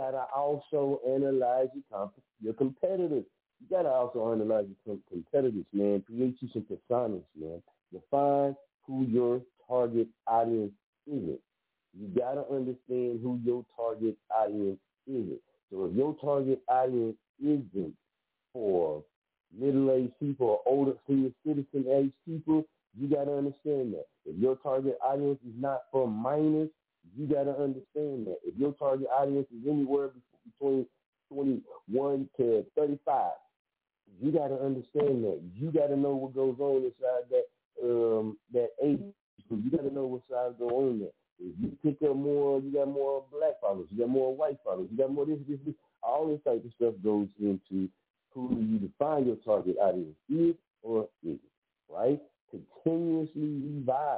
analyze your competitors. You got to also analyze your competitors, man. Create you some personas, man. Define who your target audience is. You got to understand who your target audience is. So if your target audience isn't for middle-aged people or older senior citizen-age people, you got to understand that. If your target audience is not for minors, you got to understand that. If your target audience is anywhere between 21 to 35, you got to understand that. You got to know what goes on inside that age. You got to know what size go on there. If you pick up more, you got more black followers, you got more white followers, you got more this. All this type of stuff goes into who you define your target audience is or isn't, right? Continuously revise.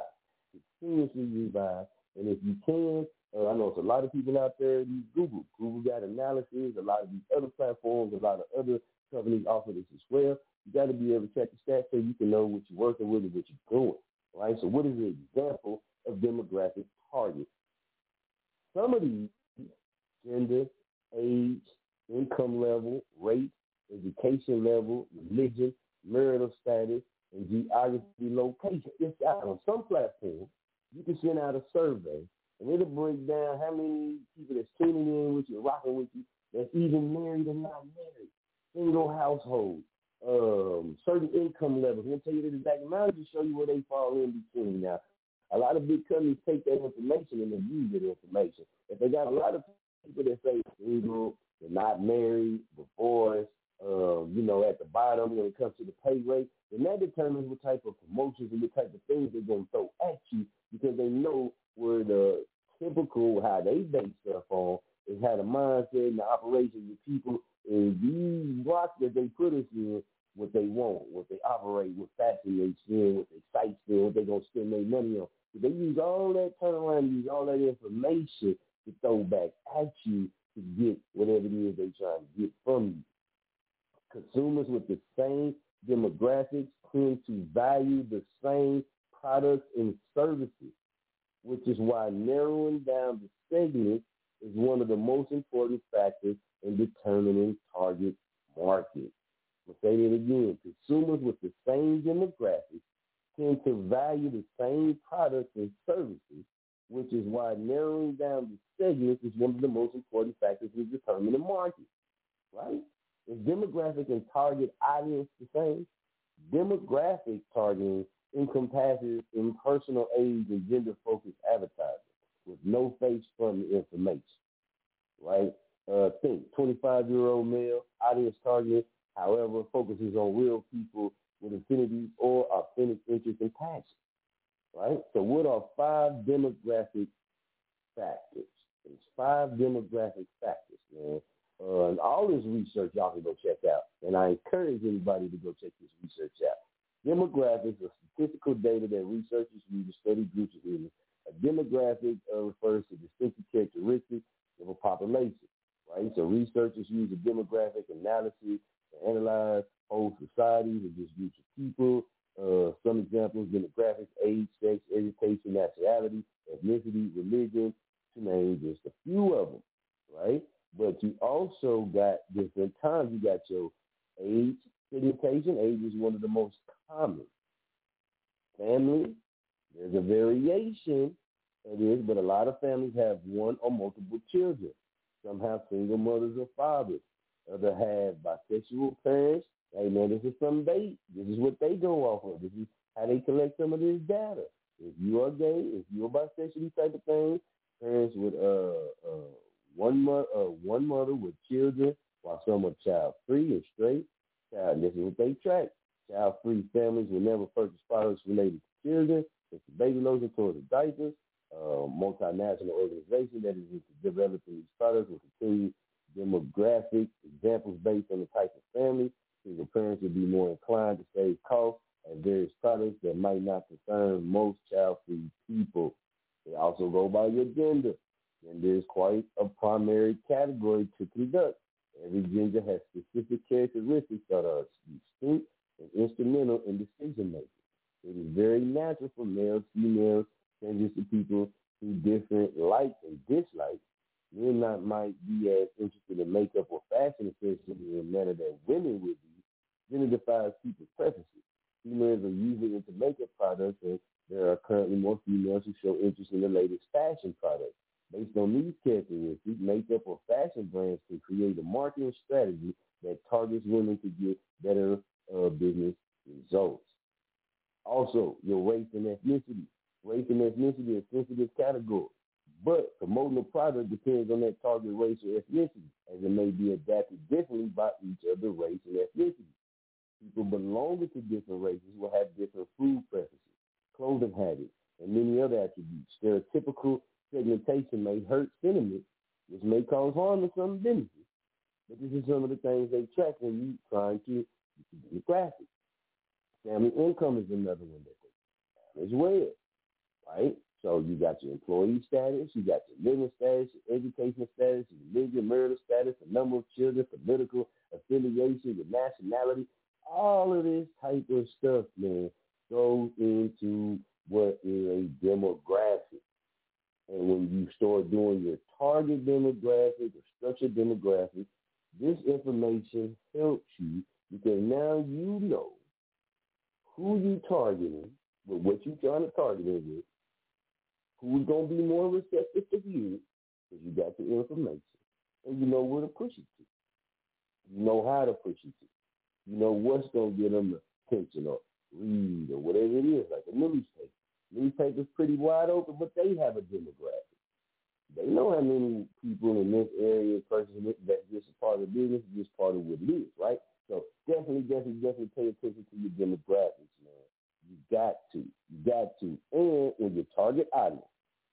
And if you can, I know it's a lot of people out there use Google. Google got analysis, a lot of these other platforms, a lot of other companies offer this as well. You got to be able to check the stats so you can know what you're working with and what you're doing, right? So what is an example of demographic targets? Some of these, gender, age, income level, race, education level, religion, marital status, and geography location. It's out on some platforms. You can send out a survey, and it'll break down how many people that's tuning in with you, rocking with you, that's even married and not married, single household, certain income levels. I'm going to tell you the exact amount to show you where they fall in between. Now, a lot of big companies take that information and they use that information. If they got a lot of people that say single, they're not married, divorced, at the bottom when it comes to the pay rate, then that determines what type of promotions and what type of things they're going to throw at you, because they know where the typical, how they base stuff on, is how the mindset and the operation of people is these blocks that they put us in, what they want, what they operate, what fashion they spend, what they sites spend, what they're going to spend their money on. So they use all that, turn around and use all that information to throw back at you to get whatever it is they're trying to get from you. Consumers with the same demographics tend to value the same products and services, which is why narrowing down the segment is one of the most important factors in determining target market. I'm going to say that again. Consumers with the same demographics tend to value the same products and services, which is why narrowing down the segments is one of the most important factors in determining the market, right? Is demographic and target audience the same? Demographic targeting encompasses impersonal age and gender-focused advertising with no face-fronted information, right? Think 25-year-old male audience targeting, however, focuses on real people with affinities or authentic interests and passions, right? So what are 5 demographic factors? There's 5 demographic factors, man. And all this research y'all can go check out, and I encourage anybody to go check this research out. Demographics are statistical data that researchers use to study groups of humans. A demographic refers to distinctive characteristics of a population, right? So researchers use a demographic analysis to analyze whole societies or just groups of people. Some examples: demographics, age, sex, education, nationality, ethnicity, religion, to name just a few of them, right? But you also got different times. You got your age segmentation. Age is one of the most common. Family, there's a variation of this, but a lot of families have one or multiple children. Some have single mothers or fathers. Others have bisexual parents. Hey man, this is what they go off of. This is how they collect some of this data. If you are gay, if you're bisexual type of thing, parents with one mother with children, while some are child-free and straight. This is what they track. Child-free families will never purchase products related to children, such as baby lotion, toys, and diapers. Multinational organization that is into developing these products will continue demographic examples based on the type of family. Single parents will be more inclined to save costs and various products that might not concern most child-free people. They also go by your gender. Gender is quite a primary category to conduct. Every gender has specific characteristics that are distinct and instrumental in decision making. It is very natural for males, females, transgender people who different likes and dislikes. Men might be as interested in makeup or fashion essentially in a manner that women would be. Gender defines people's preferences. Females are usually into makeup products, and there are currently more females who show interest in the latest fashion products. Based on these characteristics, makeup or fashion brands can create a marketing strategy that targets women to get better business results. Also, your race and ethnicity. Race and ethnicity are sensitive categories, but promoting a product depends on that target race or ethnicity, as it may be adapted differently by each other race and ethnicity. People belonging to different races will have different food preferences, clothing habits, and many other attributes. Stereotypical segmentation may hurt sentiment, which may cause harm to some businesses. But this is some of the things they track when you trying to demographic. Family income is another one that they have as well, right? So you got your employee status, you got your living status, your education status, your religion, marital status, the number of children, political affiliation, your nationality. All of this type of stuff, man, goes into what is a demographic. And when you start doing your target demographic or structured demographic, this information helps you because now you know who you targeting with what you're trying to target it with, who's going to be more receptive to you because you got the information, and you know where to push it to. You know how to push it to. You know what's going to get them attention or read or whatever it is, like a newspaper. Newspaper's pretty wide open, but they have a demographic. They know how many people in this area, person that's just a part of the business, just part of what it is, right? So definitely pay attention to your demographics, man. You got to. And in your target audience,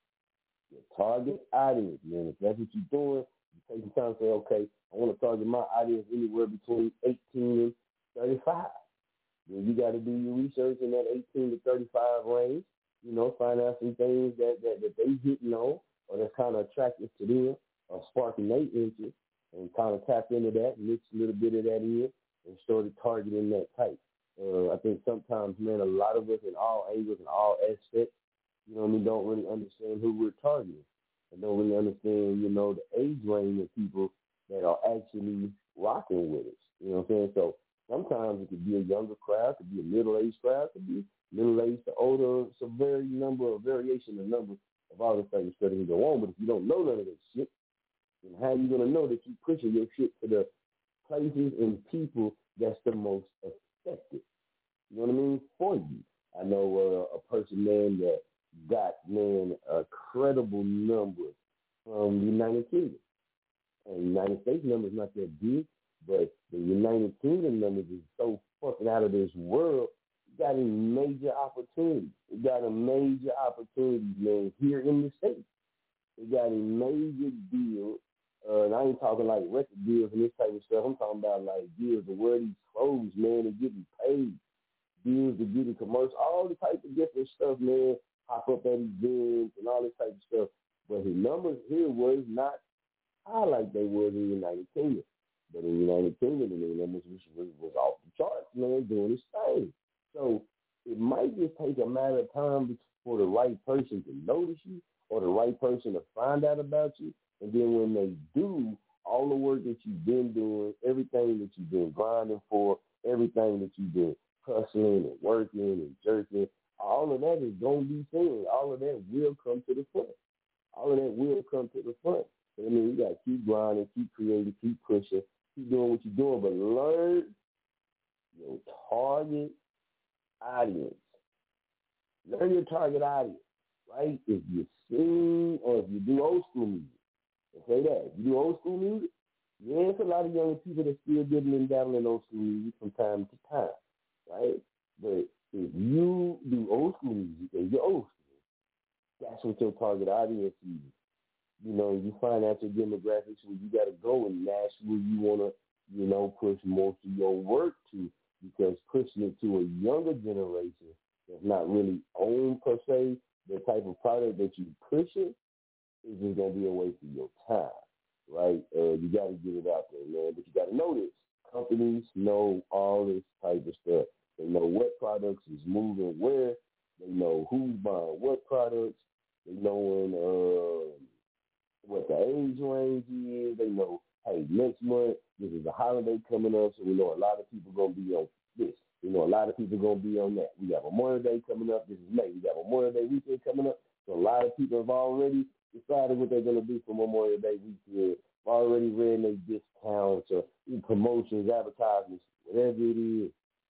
man, if that's what you're doing, you take some time and say, okay, I want to target my audience anywhere between 18 and 35. Then you got to do your research in that 18 to 35 range. You know, find out some things that they hitting on or that's kind of attractive to them or sparking their interest and kind of tap into that, mix a little bit of that in and started targeting that type. I think sometimes, man, a lot of us in all angles and all aspects, you know what I mean, don't really understand who we're targeting and don't really understand, you know, the age range of people that are actually rocking with us. You know what I'm saying? So Sometimes it could be a younger crowd, it could be a middle-aged crowd, it could be middle-aged to older. It's a variation of all the things that can go on. But if you don't know none of that shit, then how are you going to know that you're pushing your shit to the places and people that's the most effective? You know what I mean? For you. I know a person, man, that got, man, a credible number from the United Kingdom. And the United States number is not that big, but the United Kingdom numbers is so fucking out of this world. You got a major opportunity. You got a major opportunity, man, here in the States. You got a major deal. And I ain't talking like record deals and this type of stuff. I'm talking about like deals to wear these clothes, man, and getting paid. Deals to get in commercial, all the type of different stuff, man. Hop up at events and all this type of stuff. But his numbers here was not high like they were in the United Kingdom. But in the United Kingdom, the numbers was off the charts, man, doing his thing. So it might just take a matter of time for the right person to notice you or the right person to find out about you. And then when they do, all the work that you've been doing, everything that you've been grinding for, everything that you've been hustling and working and jerking, all of that is going to be seen. All of that will come to the front. All of that will come to the front. So, I mean, you got to keep grinding, keep creating, keep pushing, keep doing what you're doing, but learn your target audience. Learn your target audience, right? If you sing or if you do old school music, let's say that. If you do old school music, yeah, it's a lot of young people that still dibbling and dabbling in old school music from time to time, right? But if you do old school music and you're old school, that's what your target audience is. You know, you find out your demographics where you got to go, and that's where you want to, you know, push most of your work to, because pushing it to a younger generation that's not really own, per se, the type of product that you pushing is just going to be a waste of your time, right? You got to get it out there, man. But you got to know this. Companies know all this type of stuff. They know what products is moving where. They know who's buying what products. They know what the age range is. They know, hey, next month, this is a holiday coming up, so we know a lot of people going to be on this. We know a lot of people going to be on that. We have a Memorial Day coming up. This is May. We got a Memorial Day weekend coming up. So a lot of people have already decided what they're going to do for Memorial Day weekend. Already ran their discounts or promotions, advertisements, whatever it is.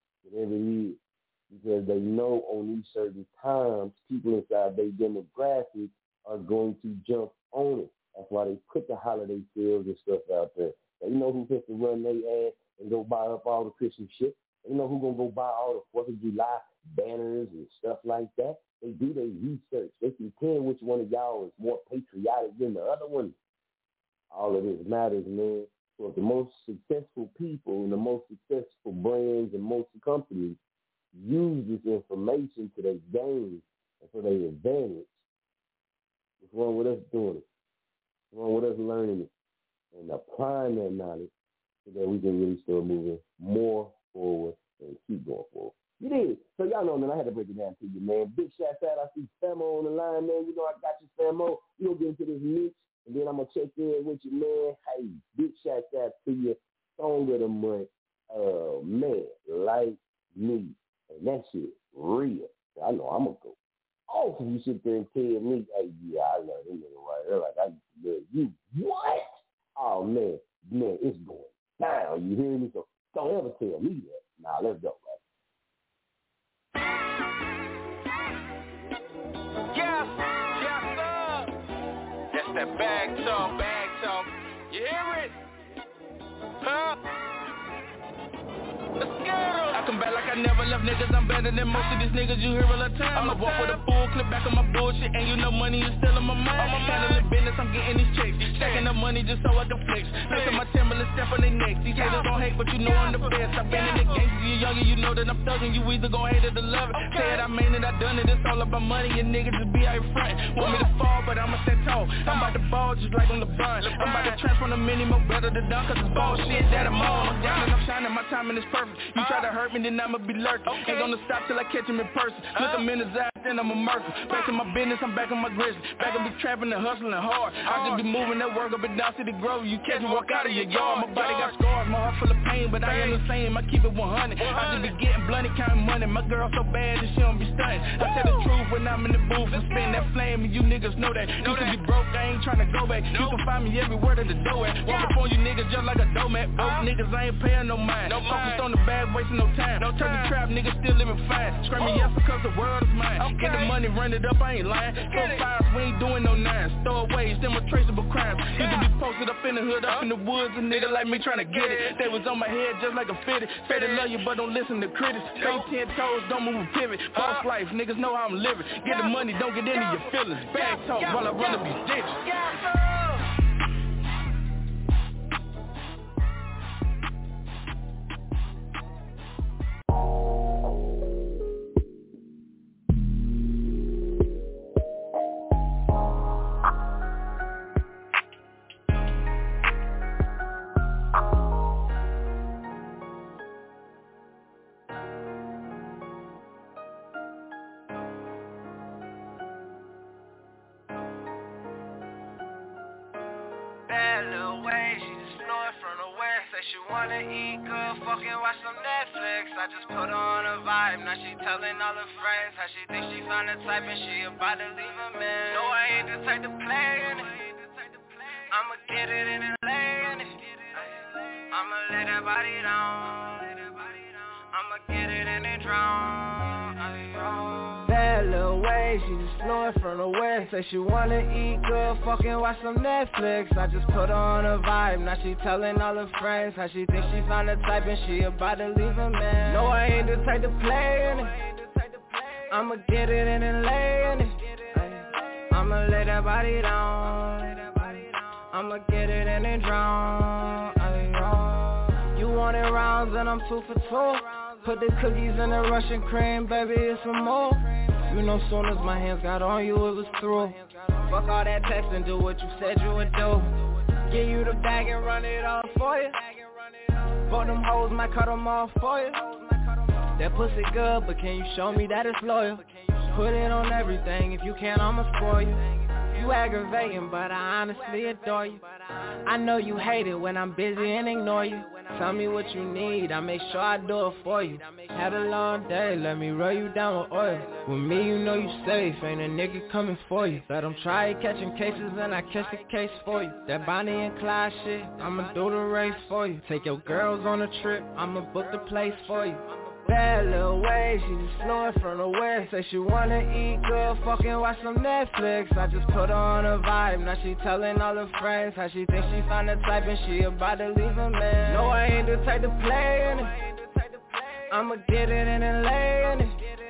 Because they know on these certain times, people inside their demographics are going to jump on it. That's why they put the holiday sales and stuff out there. They know who gets to run their ass and go buy up all the Christmas shit. They know who's going to go buy all the 4th of July banners and stuff like that. They do their research. They can tell which one of y'all is more patriotic than the other one. All of this matters, man. So if the most successful people and the most successful brands and most companies use this information to their gain and for their advantage, what's wrong with us doing it? What's wrong with us learning it and applying that knowledge so that we can really start moving more forward and keep going forward? You did. So y'all know, man, I had to break it down to you, man. Big shout out. I see Famo on the line, man. You know I got you, Famo. We'll get into this mix, and then I'm going to check in with you, man. Hey, big shout out to you. Song of the month, man, Like Me. And that shit real. I know I'm going to go off if you sit there and tell me, hey, yeah, I love him right there. Like, I used to love you. What? Oh, man, it's going down. You hear me? So don't ever tell me that. Nah, let's go, right? That's that bag talk. You hear it? Huh? Let's get it. I come back like I never left, niggas. I'm better than most of these niggas you hear all the time. I'ma walk with a full clip back on my bullshit, and you know money is still in my mind. I'm handling business, I'm getting these checks, stacking up money just so I can flex. Placing my Timberland, step on their necks. These haters gon' hate, but you know I'm the best. I've been in the game since you younger, you know that I'm thugging. You either gon' hate it or love it. Say it, I mean it, I done it. It's all about money, and niggas just be out front. Want me to fall, but I'ma stand tall. I'm about to ball just like on LeBron. I'm about to transform want a many more better than done, cause it's bullshit that I'm on. I'm down and I'm shining, my timing is perfect. You try to hurt me, then I'ma be lurking. Ain't gonna stop till I catch him in person. Look him in his eyes, then I'm a murder. Back in my business, I'm back on my grizzly. Back and be trapping and hustling hard. I just be moving that work up and down to the grove. You catch me, walk out of your yard. My body got scars, my heart full of pain, but I ain't the same. I keep it 100. I just be getting blunt and counting money. My girl so bad that she don't be stunning. I tell the truth when I'm in the booth and spin that flame, and you niggas know that. You can be broke, I ain't tryna go back. You can find me everywhere that the door at. Walk up on you niggas just like a doormat. Broke niggas, I ain't paying no mind. Focused on the bag, wasting no time. Turn the trap, niggas still living fine. Screaming yes because the world is mine. Get the money, run it up, I ain't lying. 4 5s, we ain't doing no 9s. Stowaways, them are traceable crimes. You can be posted up in the hood, up in the woods, a nigga like me tryna get it. They was on my head just like a fitted. Say they love you, but don't listen to critics. Stay 10 toes, don't move a pivot. Boss life, niggas know how I'm living. Get the money, don't get into your feelings. Bag talk while I run up these ditches. She wanna eat good, fucking watch some Netflix. I just put her on a vibe, now she telling all her friends how she thinks she found a type and she about to leave him in. No, I ain't the type to play in it. I'ma get it in and lay in it. I'ma lay that body down. I'ma get it in and drown. Bad little way, she just flowing from the west. Say she wanna eat good, fucking watch some Netflix. I just put her on a vibe, now she telling all her friends how she thinks she found a type and she about to leave him in. No, I ain't the type to play in it. I'ma get it in and lay in it. I'ma lay that body down. I'ma get it in and drown. You wanted rounds and I'm 2 for 2. Put the cookies in the Russian cream, baby, it's some more. You know soon as my hands got on you, it was through. Fuck all that text and do what you said you would do. Give you the bag and run it all for you. Both them hoes might cut them off for you. That pussy good, but can you show me that it's loyal? Put it on everything, if you can, I'ma spoil you. You aggravating, but I honestly adore you. I know you hate it when I'm busy and ignore you. Tell me what you need, I make sure I do it for you. Had a long day, let me roll you down with oil. With me, you know you safe, ain't a nigga coming for you. Let them try catching cases and I catch the case for you. That Bonnie and Clyde shit, I'ma do the race for you. Take your girls on a trip, I'ma book the place for you. Bad little way, she just flowing from the west. Say she wanna eat good, fucking watch some Netflix. I just put her on a vibe, now she telling all her friends how she thinks she found a type and she about to leave him in. No, I ain't the type to play in it. I'ma get it in and lay in it.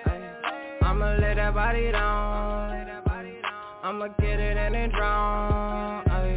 I'ma lay that body down. I'ma get it in and drown.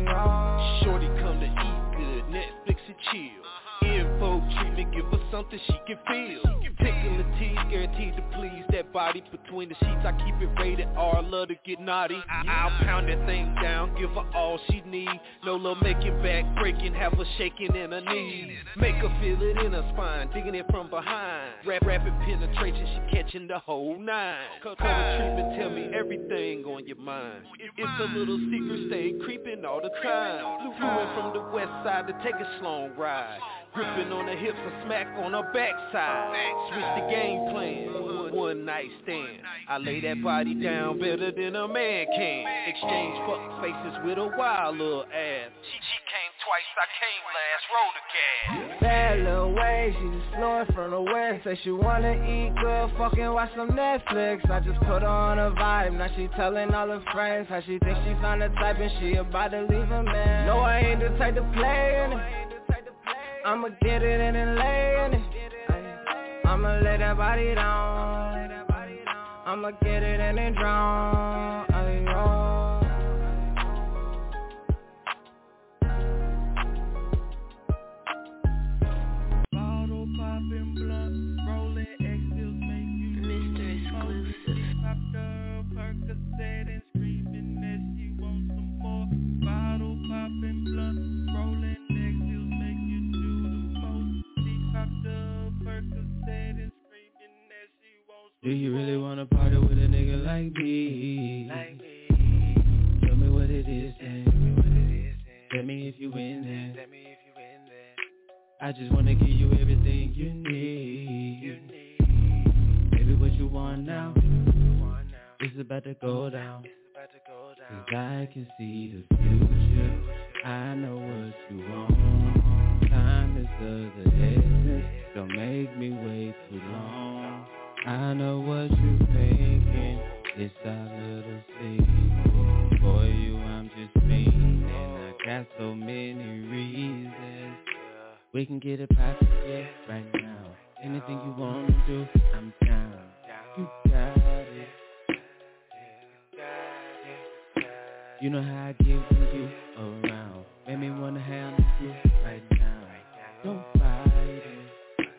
Shorty come to eat good, Netflix and chill. Info treatment, give her something she can feel. Tickle the teeth, guaranteed to please that body. Between the sheets, I keep it rated R, love to get naughty. I'll pound that thing down, give her all she need. No love making back breaking, have her shaking in her knees. Make her feel it in her spine, digging it from behind. Rapid penetration, she catching the whole 9. Cuddle treatment, tell me everything on your mind. It's a little secret, stay creeping all the time. Flew from the west side to take a long ride. Gripping on her hips and smack on her backside. Switch the game plan, one night stand. I lay that body down better than a man can. Exchange fuck faces with a wild little ass. She came twice, I came last, roll the gas. Bad little way, she just flowing from the west. Say she wanna eat good, fucking watch some Netflix. I just put her on a vibe, now she telling all her friends how she thinks she found a type and she about to leave him in. No, I ain't the type to play in it. I'ma get it in and lay in it. I'ma lay that body down. I'ma get it in and drown. Bottle popping blunt, rolling X's make you Mr. Exclusive. Popped her Percocet and screaming that she wants some more. Bottle popping blunt, rolling Do you really wanna party with a nigga like me? Tell me what it is then. Tell me if you win then. I just wanna give you everything you need. Baby, what you want now? It's about to go down. Cause I can see the future. I know what you want. Time is of the essence. Don't make me wait too long. I know what you're thinking. It's our little secret. For you, I'm just mean. And I got so many reasons. We can get it poppin', yeah, right now. Anything you wanna do, I'm down. You got it. You know how I get when you around. Make me wanna handle you right now. Don't fight it.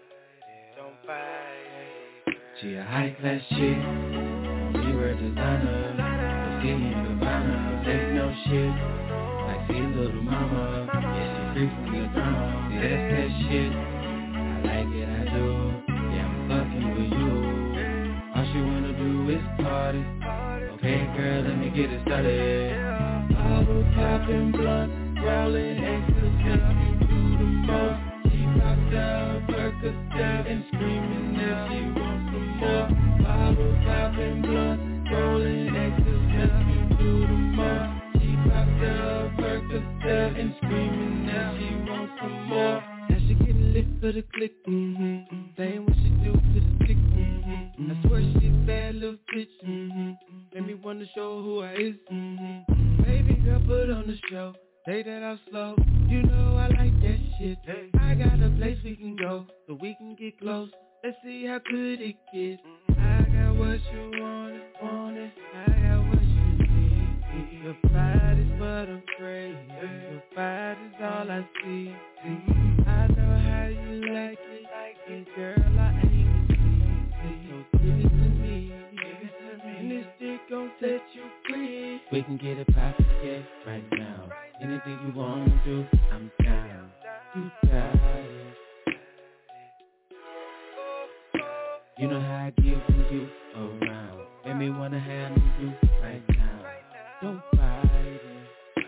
She a high class chick. She wear designer. But see in Gabbana. Take no shit. Like see little mama. Yeah, she free from the drama. See that's that shit. I like it, I do. Yeah, I'm fucking with you. All she wanna do is party. Okay, girl, let me get it started. Bottle popping blunt, rolling ecstasy. You do the most. She popped out, Percocet, and screaming that she wants some more. Bottle popping blunt, rolling ecstasy. You do the most. She popped out, Percocet, and screaming that she wants some more. Now she getting lit for the click, saying what she do to the stick, I swear she's bad little bitch, Made me wanna show who I is, Baby girl, put on the show. Say that I'm slow, you know I like that shit. I got a place we can go, so we can get close. Let's see how good it gets. I got what you want it. I got what you need. Your pride is what I'm craving. Your pride is all I see. I know how you like it, girl. I ain't easy, so give it to me. And this dick gon' set you free. We can get it poppin', yeah, right now. Anything you wanna do, I'm down. You got it. You know how I get when you around. Make me wanna handle you right now. Don't fight it.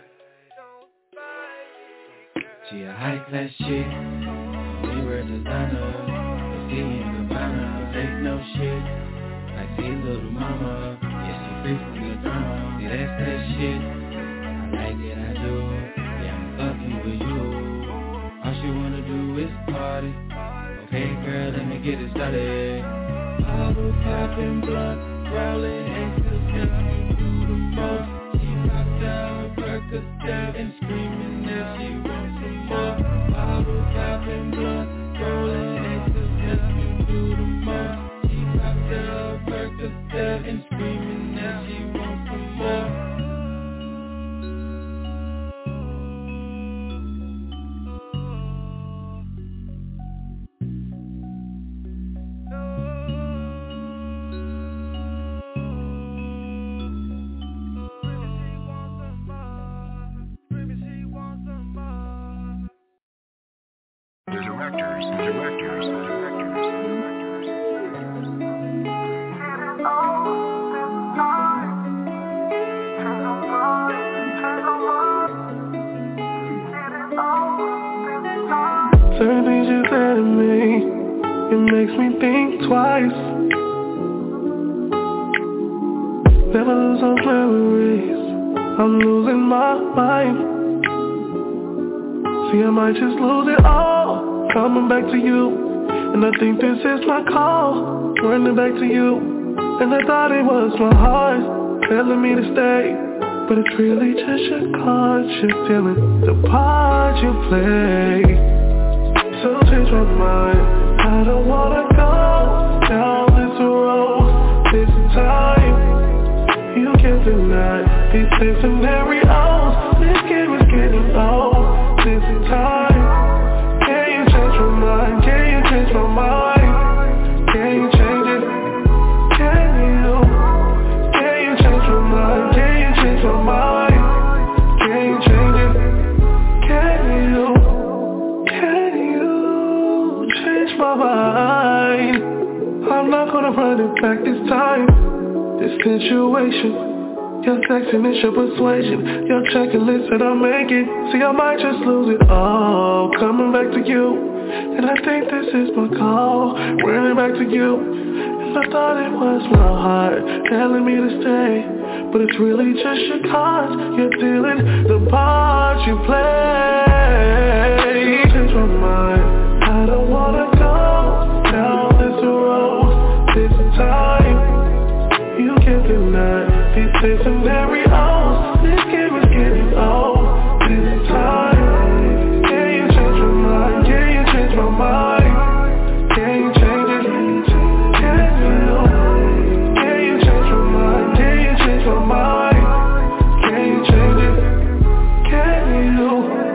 She a high class chick. We wear designer. See in Gabbana. Take no shit. Like see little mama. Yeah, she free from the drama. See that's that shit. I like it, I do. Yeah, I'm fucking with you. All she wanna do is party. Okay, girl, let me get it started. Bottle popping blunt, rolling ecstasy. You do the most. She popped out, Percocet, and screaming that she wants some more. Bottle popping blunt, rolling ecstasy. You do the most. She popped out, Percocet, and screaming that she wants some more. Certain things you say to me, it makes me think twice. Never lose those memories, I'm losing my mind. See, I might just lose it all, coming back to you. And I think this is my call, running back to you. And I thought it was my heart, telling me to stay. But it's really just your conscience telling the part you play. So change my mind, I don't wanna go down this road. This time, you can't deny these same scenarios. This game is getting old. This time, can you change my mind? Can you change my mind? Can you change it? Can you change my mind? Can you change my mind? Can you change it? Can you change my mind? I'm not gonna run it back this situation. Your texting is your persuasion. Your checklist that I'm making. See, I might just lose it all. Coming back to you. And I think this is my call. Running back to you. And I thought it was my heart telling me to stay. But it's really just your cards. You're dealing the part you play. Change my mind. I don't wanna go down this road. This time you can't deny these days and every hour. This game is getting old. This time, can you change your mind? Can you change my mind? Can you change it? Can you change my mind? Can you change my mind? Can you change it? Can you?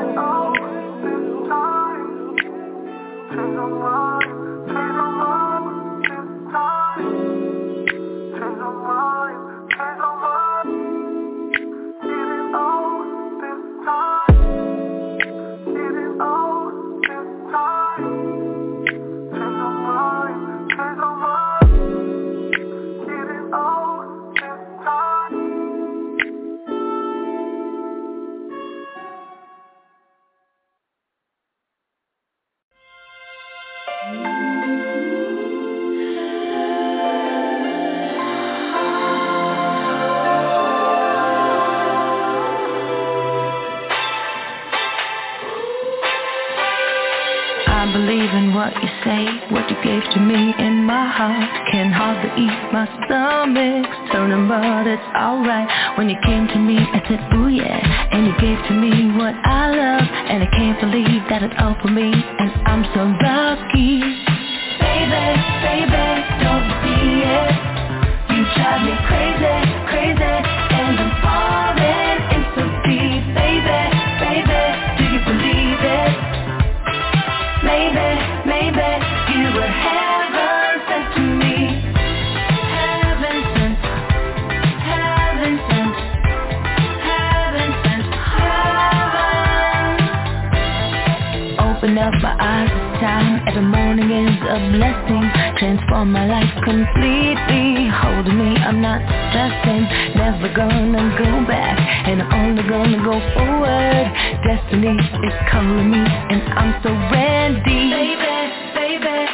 What you say, what you gave to me in my heart. Can hardly eat, my stomach's turning, but it's alright. When you came to me, I said, ooh yeah. And you gave to me what I love. And I can't believe that it's all for me. And I'm so lucky. Baby, baby, don't you see it? You drive me crazy, crazy. And I'm falling in so deep. Baby, baby, do you believe it? Maybe, maybe you were heaven sent to me. Heaven sent, heaven sent, heaven sent, heaven. Open up my eyes this time. Every morning is a blessing. Transform my life completely. Holding me, I'm not stressing. Never gonna go back, and I'm only gonna go forward. Destiny is calling me, and I'm so ready. Baby, baby,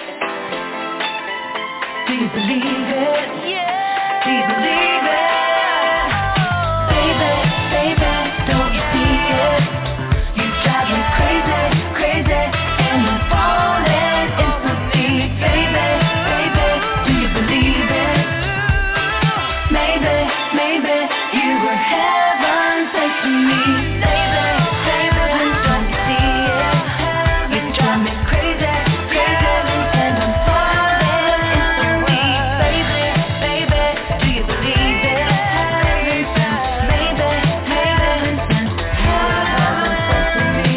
do you believe it? Yeah. Do you believe it? Baby, baby, don't you see it? You drive me crazy, crazy, and I'm falling in so deep. Baby, baby, do you believe it? Maybe, maybe you were heaven sent to me. Baby, baby, don't you see it? You drive me crazy, crazy, and I'm falling in so deep. Baby, baby, do you believe it? Heaven sent, maybe, heaven sent, heaven sent to me.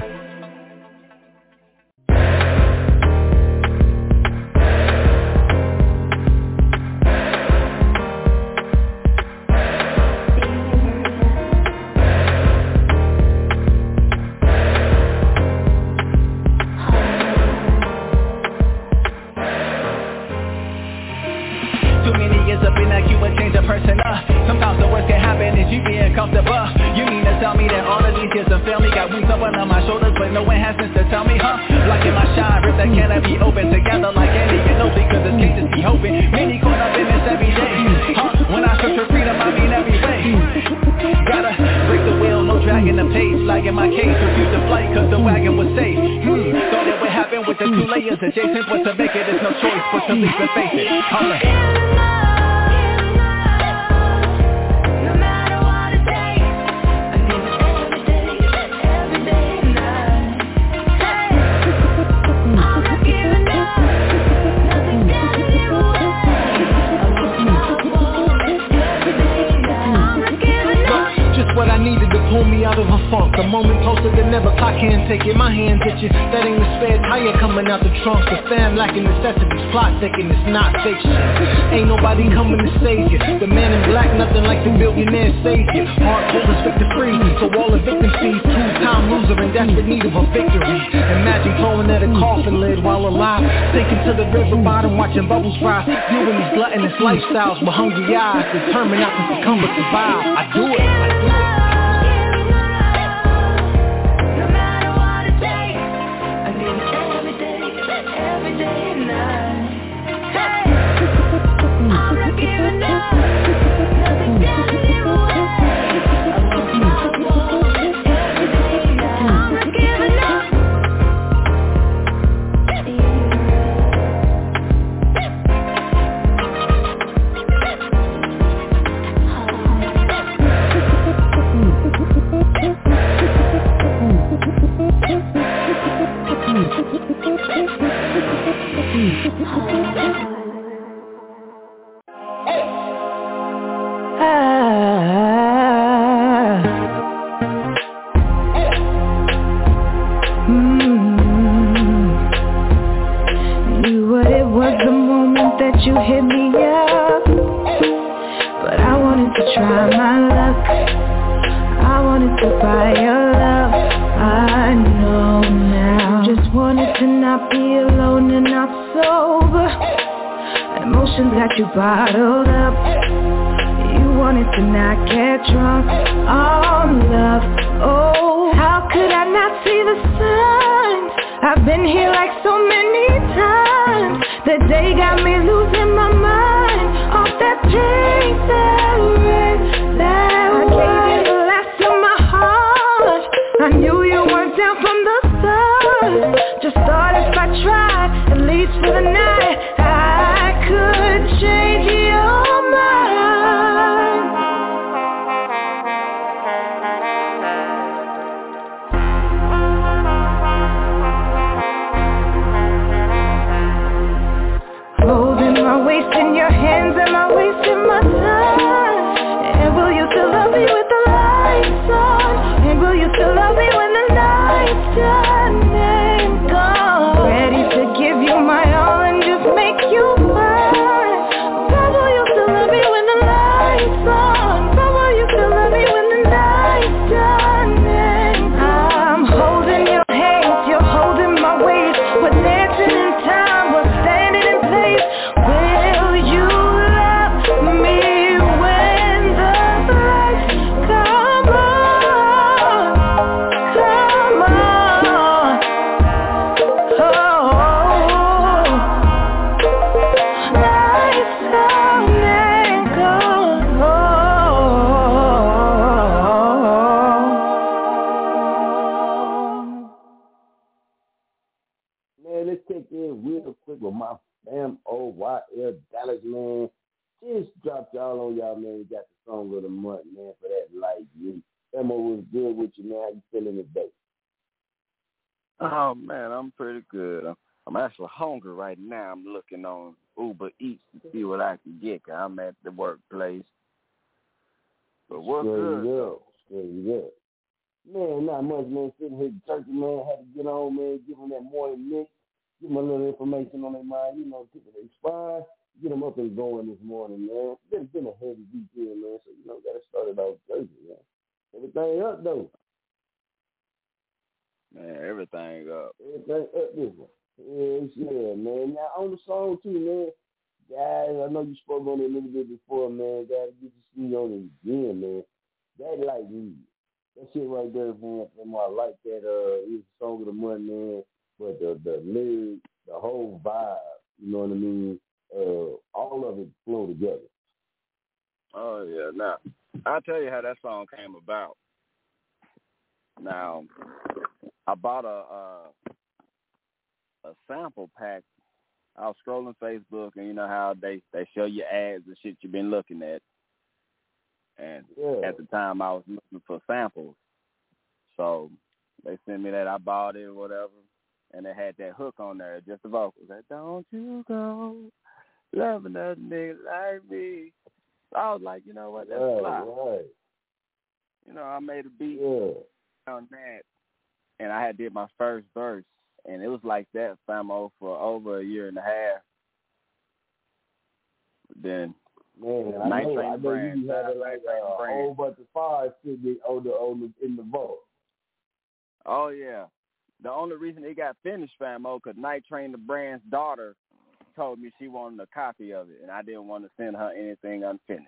Too many years up in that you would change a person up. Sometimes the worst can happen is you being comfortable. You mean to tell me that all of these years of family got wings up on my shoulders, but no one has sense to tell me, huh? Blocking my shine, rip that canopy open together like Andy and Oakley, cause this case just be hoping. Many caught up in this every day, huh? When I search for freedom, I mean every way. Gotta break the wheel, no dragging the pace. Like in my case, refused to flight cause the wagon was safe. Thought it would happen with the two layers adjacent, but to make it is no choice but to leave and face it. what I needed to pull me out of a funk. A moment closer than ever, clock can't take it. My hands itching, that ain't the spare tire coming out the trunk. The fam lacking necessities, plot thinking it's not fiction. Ain't nobody coming to save you. The man in black, nothing like the billionaire savior. Hard holders victor free, so all the victim fees. Two-time loser in desperate need of a victory. Imagine throwing at a coffin lid while alive, sinking to the river bottom, watching bubbles rise. Viewing these gluttonous lifestyles with hungry eyes, determined not to succumb but survive. I do it. You hit me up, but I wanted to try my luck. I wanted to buy your love. I know now. You just wanted to not be alone and not sober. Emotions got you bottled up. You wanted to not get drunk on love. Oh, how could I not see the signs? I've been here like so many times. The day got me losing my mind. Off that drink, that red, that I gave you the last of my heart. I knew you weren't down from the start. Just thought if I tried, at least for the night, I could change your mind. Holding my waist in your hands, am I wasting my time? And will you still love me with the lights on? And will you still love me when the night's done and gone? Ready to give you my all and just make you mine. But will you still love me when the lights on? But will you still love me when the night's done and gone? I'm holding your hands, you're holding my waist. We're dancing in time, we're standing in place. Will you love me when the lights come on? Come on. Oh, lights down and gone. Man, let's take it real quick with my fam OYL Dallas, man. Just dropped y'all on y'all, man. We got the song of the month, man, for that light you. Emma was good with you, man. How you feeling today? Oh, man, I'm pretty good. I'm actually hungry right now. I'm looking on Uber Eats to see what I can get, 'cause I'm at the workplace. But what's good? Straight up. Man, not much, man. Sitting here, turkey, man. Had to get on, man. Give them that morning mix. Give them a little information on their mind. You know, keep it inspired. Get them up and going this morning, man. It's been a heavy weekend, man. So, you know, got to start it off Thursday, man. Everything up, though. Man, everything up. Everything up this one. Yeah, man. Now, on the song, too, man. Guys, I know you spoke on it a little bit before, man. Got to get to see on it again, man. That like me. That shit right there, man. I like that. It's the song of the month, man. But the lyrics, the whole vibe, you know what I mean? All of it flow together. Oh, yeah. Now, I'll tell you how that song came about. Now, I bought a sample pack. I was scrolling Facebook, and you know how they show you ads and shit you've been looking at. And at the time, I was looking for samples. So they sent me that. I bought it or whatever. And it had that hook on there, just the vocals. Like, don't you go loving a nigga like me. So I was like, you know what, that's fly. Right. You know, I made a beat on that, and I had did my first verse, and it was like that, Famo, for over a year and a half. Then, man, I know you had like a whole bunch of fires sitting in the vault. Oh yeah, the only reason it got finished, Famo, because Night Train the Brand's daughter told me she wanted a copy of it, and I didn't want to send her anything unfinished.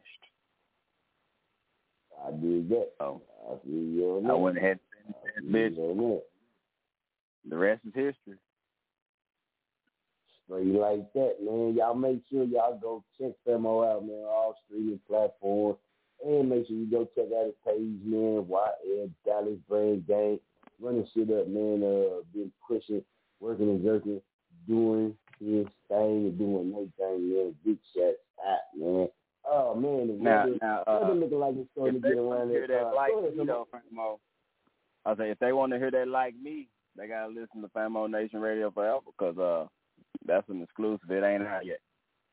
I did that. Oh, I went ahead and finished that bitch. The rest is history. Straight like that, man. Y'all make sure y'all go check Famo out, man, all streaming platforms. And make sure you go check out his page, man. YL Dallas Brand Gang. Running shit up, man. Been pushing, working and jerking, doing his thing and doing their thing, man. Big shots out, man. Oh, man. The looking like it's starting to get around there. I say, if they want to hear that like me, they got to listen to Famo Nation Radio forever, because that's an exclusive. It ain't out yet.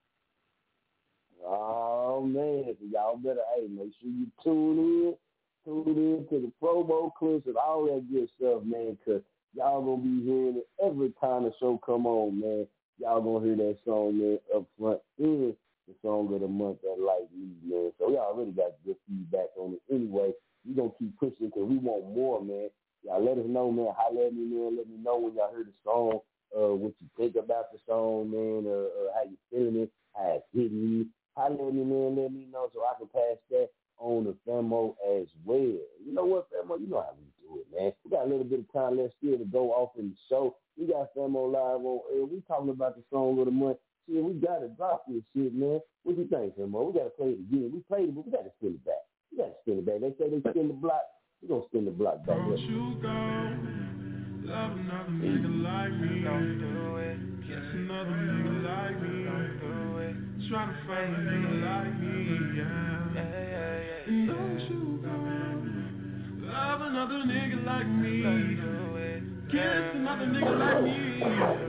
Oh, man. So y'all better, make sure you tune in to the promo clips and all that good stuff, man, because y'all going to be hearing it every time the show come on, man. Y'all going to hear that song, man, up front. And the song of the month, That Like Me, man. So y'all already got good feedback on it. Anyway, we going to keep pushing because we want more, man. Y'all let us know, man. Holler at me, man. Let me know when y'all hear the song, what you think about the song, man, how you feeling it, how it's hitting you. Holler at me, man. Let me know so I can pass that on to Famo as well. You know what, Famo? You know how we do it, man. We got a little bit of time left still to go off in the show. We got Famo live on air. We talking about the song of the month. Shit, we got to drop this shit, man. What you think, Famo? We got to play it again. We played it, but we got to spin it back. We got to spin it back. They say they spin the block. We going to spin the block back. Don't you go love another nigga like me. Don't do it. Kiss another nigga like me. Don't do it. Try to find a nigga like me, yeah. And don't you go love another nigga like me. Don't do it. Kiss another nigga like me.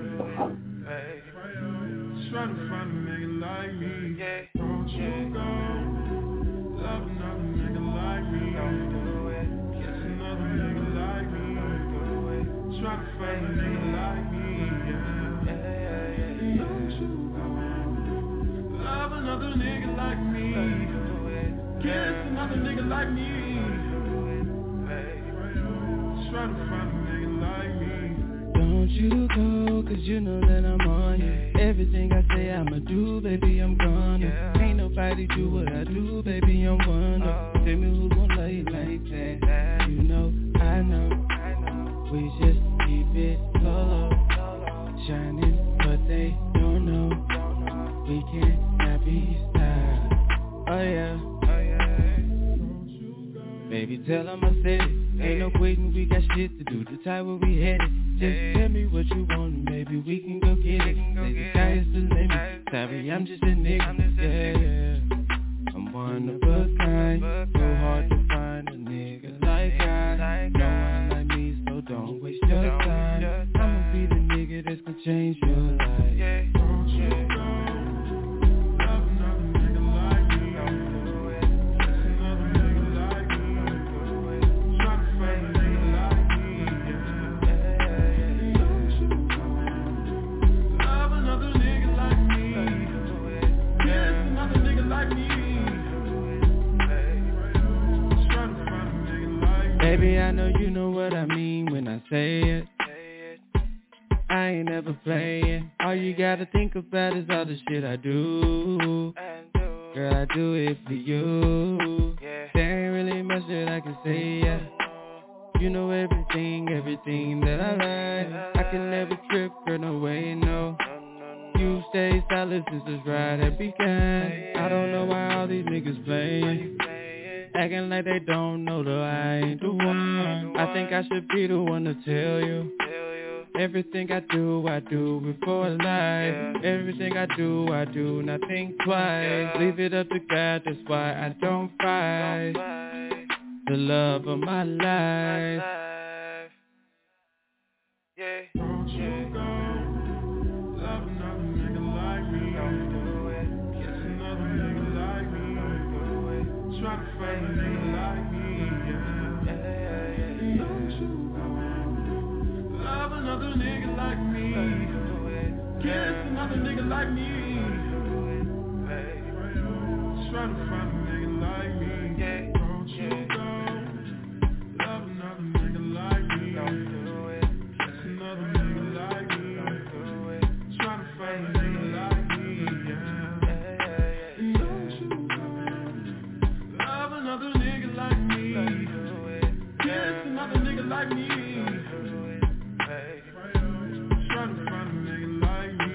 Try to find a nigga like me. Don't you go love another nigga like me. Don't do it. Kiss another nigga like me. Don't do it. Try to find a nigga like me, yeah. And don't you go love another nigga like me. Don't do it. Kiss another nigga like me. Try to find a nigga like me. Don't you go, cause you know that I'm on you. Everything I say I'ma do, baby, I'm gonna. Ain't nobody do what I do, baby, I'm one. Tell me who gon' love you like that. You know, I know. We just keep it low, shining, but they don't know. We can't not be stopped. Oh yeah. Baby, tell them I said it. Ain't no quitting, we got shit to do. The time where we headed. Just tell me what you want and maybe we can go get it. Say the sky is the limit. Sorry, I'm just a nigga. Yeah. I'm one of a kind. So hard to find a nigga like I. No one like me, so don't waste your time. I'ma be the nigga that's gonna change your life. Don't you go love another nigga like me. Don't do it. Kiss another nigga like me. Don't do it. Try to find a nigga like me, yeah. Don't you go love another nigga like me. Don't do it. Kiss another nigga like me. Try to find a nigga like me. Baby, I know you know what I mean when I say it. I ain't never playing. All you gotta think about is all the shit I do. Girl, I do it for you. There ain't really much that I can say, yeah. You know everything that I like. I can never trip, girl, no way, no. You stay solid since this ride had begun. I don't know why all these niggas playing. Acting like they don't know that I ain't the one. I think I should be the one to tell you. Everything I do before life. Everything I do, not think twice. Leave it up to God, that's why I don't fight. The love of my life. Don't you go love another nigga like me. Don't do it. Kiss another nigga like me. Don't do it. Try to find a nigga like me, yeah. another nigga like me. Trying to find a nigga like me. Don't you go love another nigga like me. Kiss another nigga like me. Trying to find a nigga like me, yeah. And don't you go love another nigga like me. Kiss another nigga like me. Trying to find a nigga like me.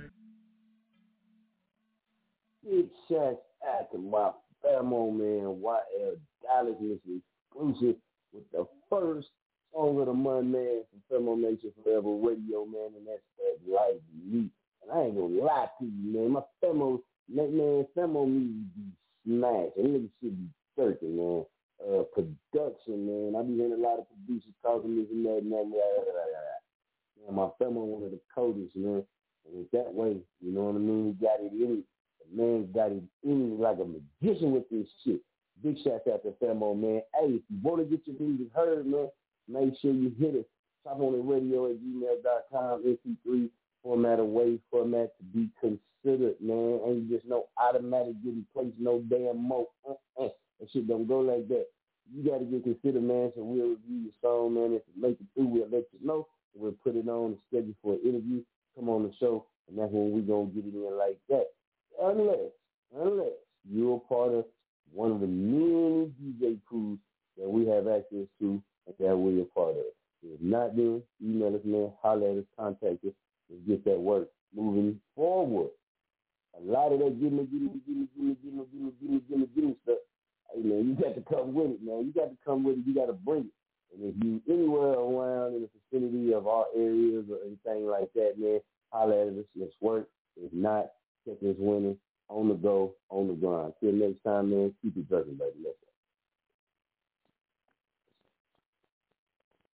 Big shots out to my Famo man, YL Dallas, Mr. Exclusive, with the first song of the month, man, from Famo Nation Forever Radio, man, and that's that Like Me. And I ain't gonna lie to you, man, my Famo music be smashed. And niggas should be searching, man. Production, man. I be hearing a lot of producers talking this and that and that. Man, my Famo one of the coldest, man. And it's that way, you know what I mean? He got it in it. The man got it in like a magician with this shit. Big shout out to Famo, man. Hey, if you want to get your music heard, man, make sure you hit it. TopOnTheRadio@gmail.com, MP3 format, a wave format to be considered, man. Ain't just no automatic getting placed, no damn mo. That shit don't go like that. You got to get considered, man, so we'll review your song, man. If it make it through, we'll let you know. We'll put it on the schedule for an interview. Come on the show, and that's when we going to get it in like that. Unless you're a part of one of the many DJ crews that we have access to and that we're a part of. If not, then email us, man, holler at us, contact us, and get that work moving forward. A lot of that give me stuff. Hey, man, you got to come with it, man. You got to come with it. You got to bring it. And if you anywhere around in the vicinity of our areas or anything like that, man, holler at us. Let's work. If not, check us winning, on the go, on the grind. Till next time, man, keep it driving, baby. Let's go.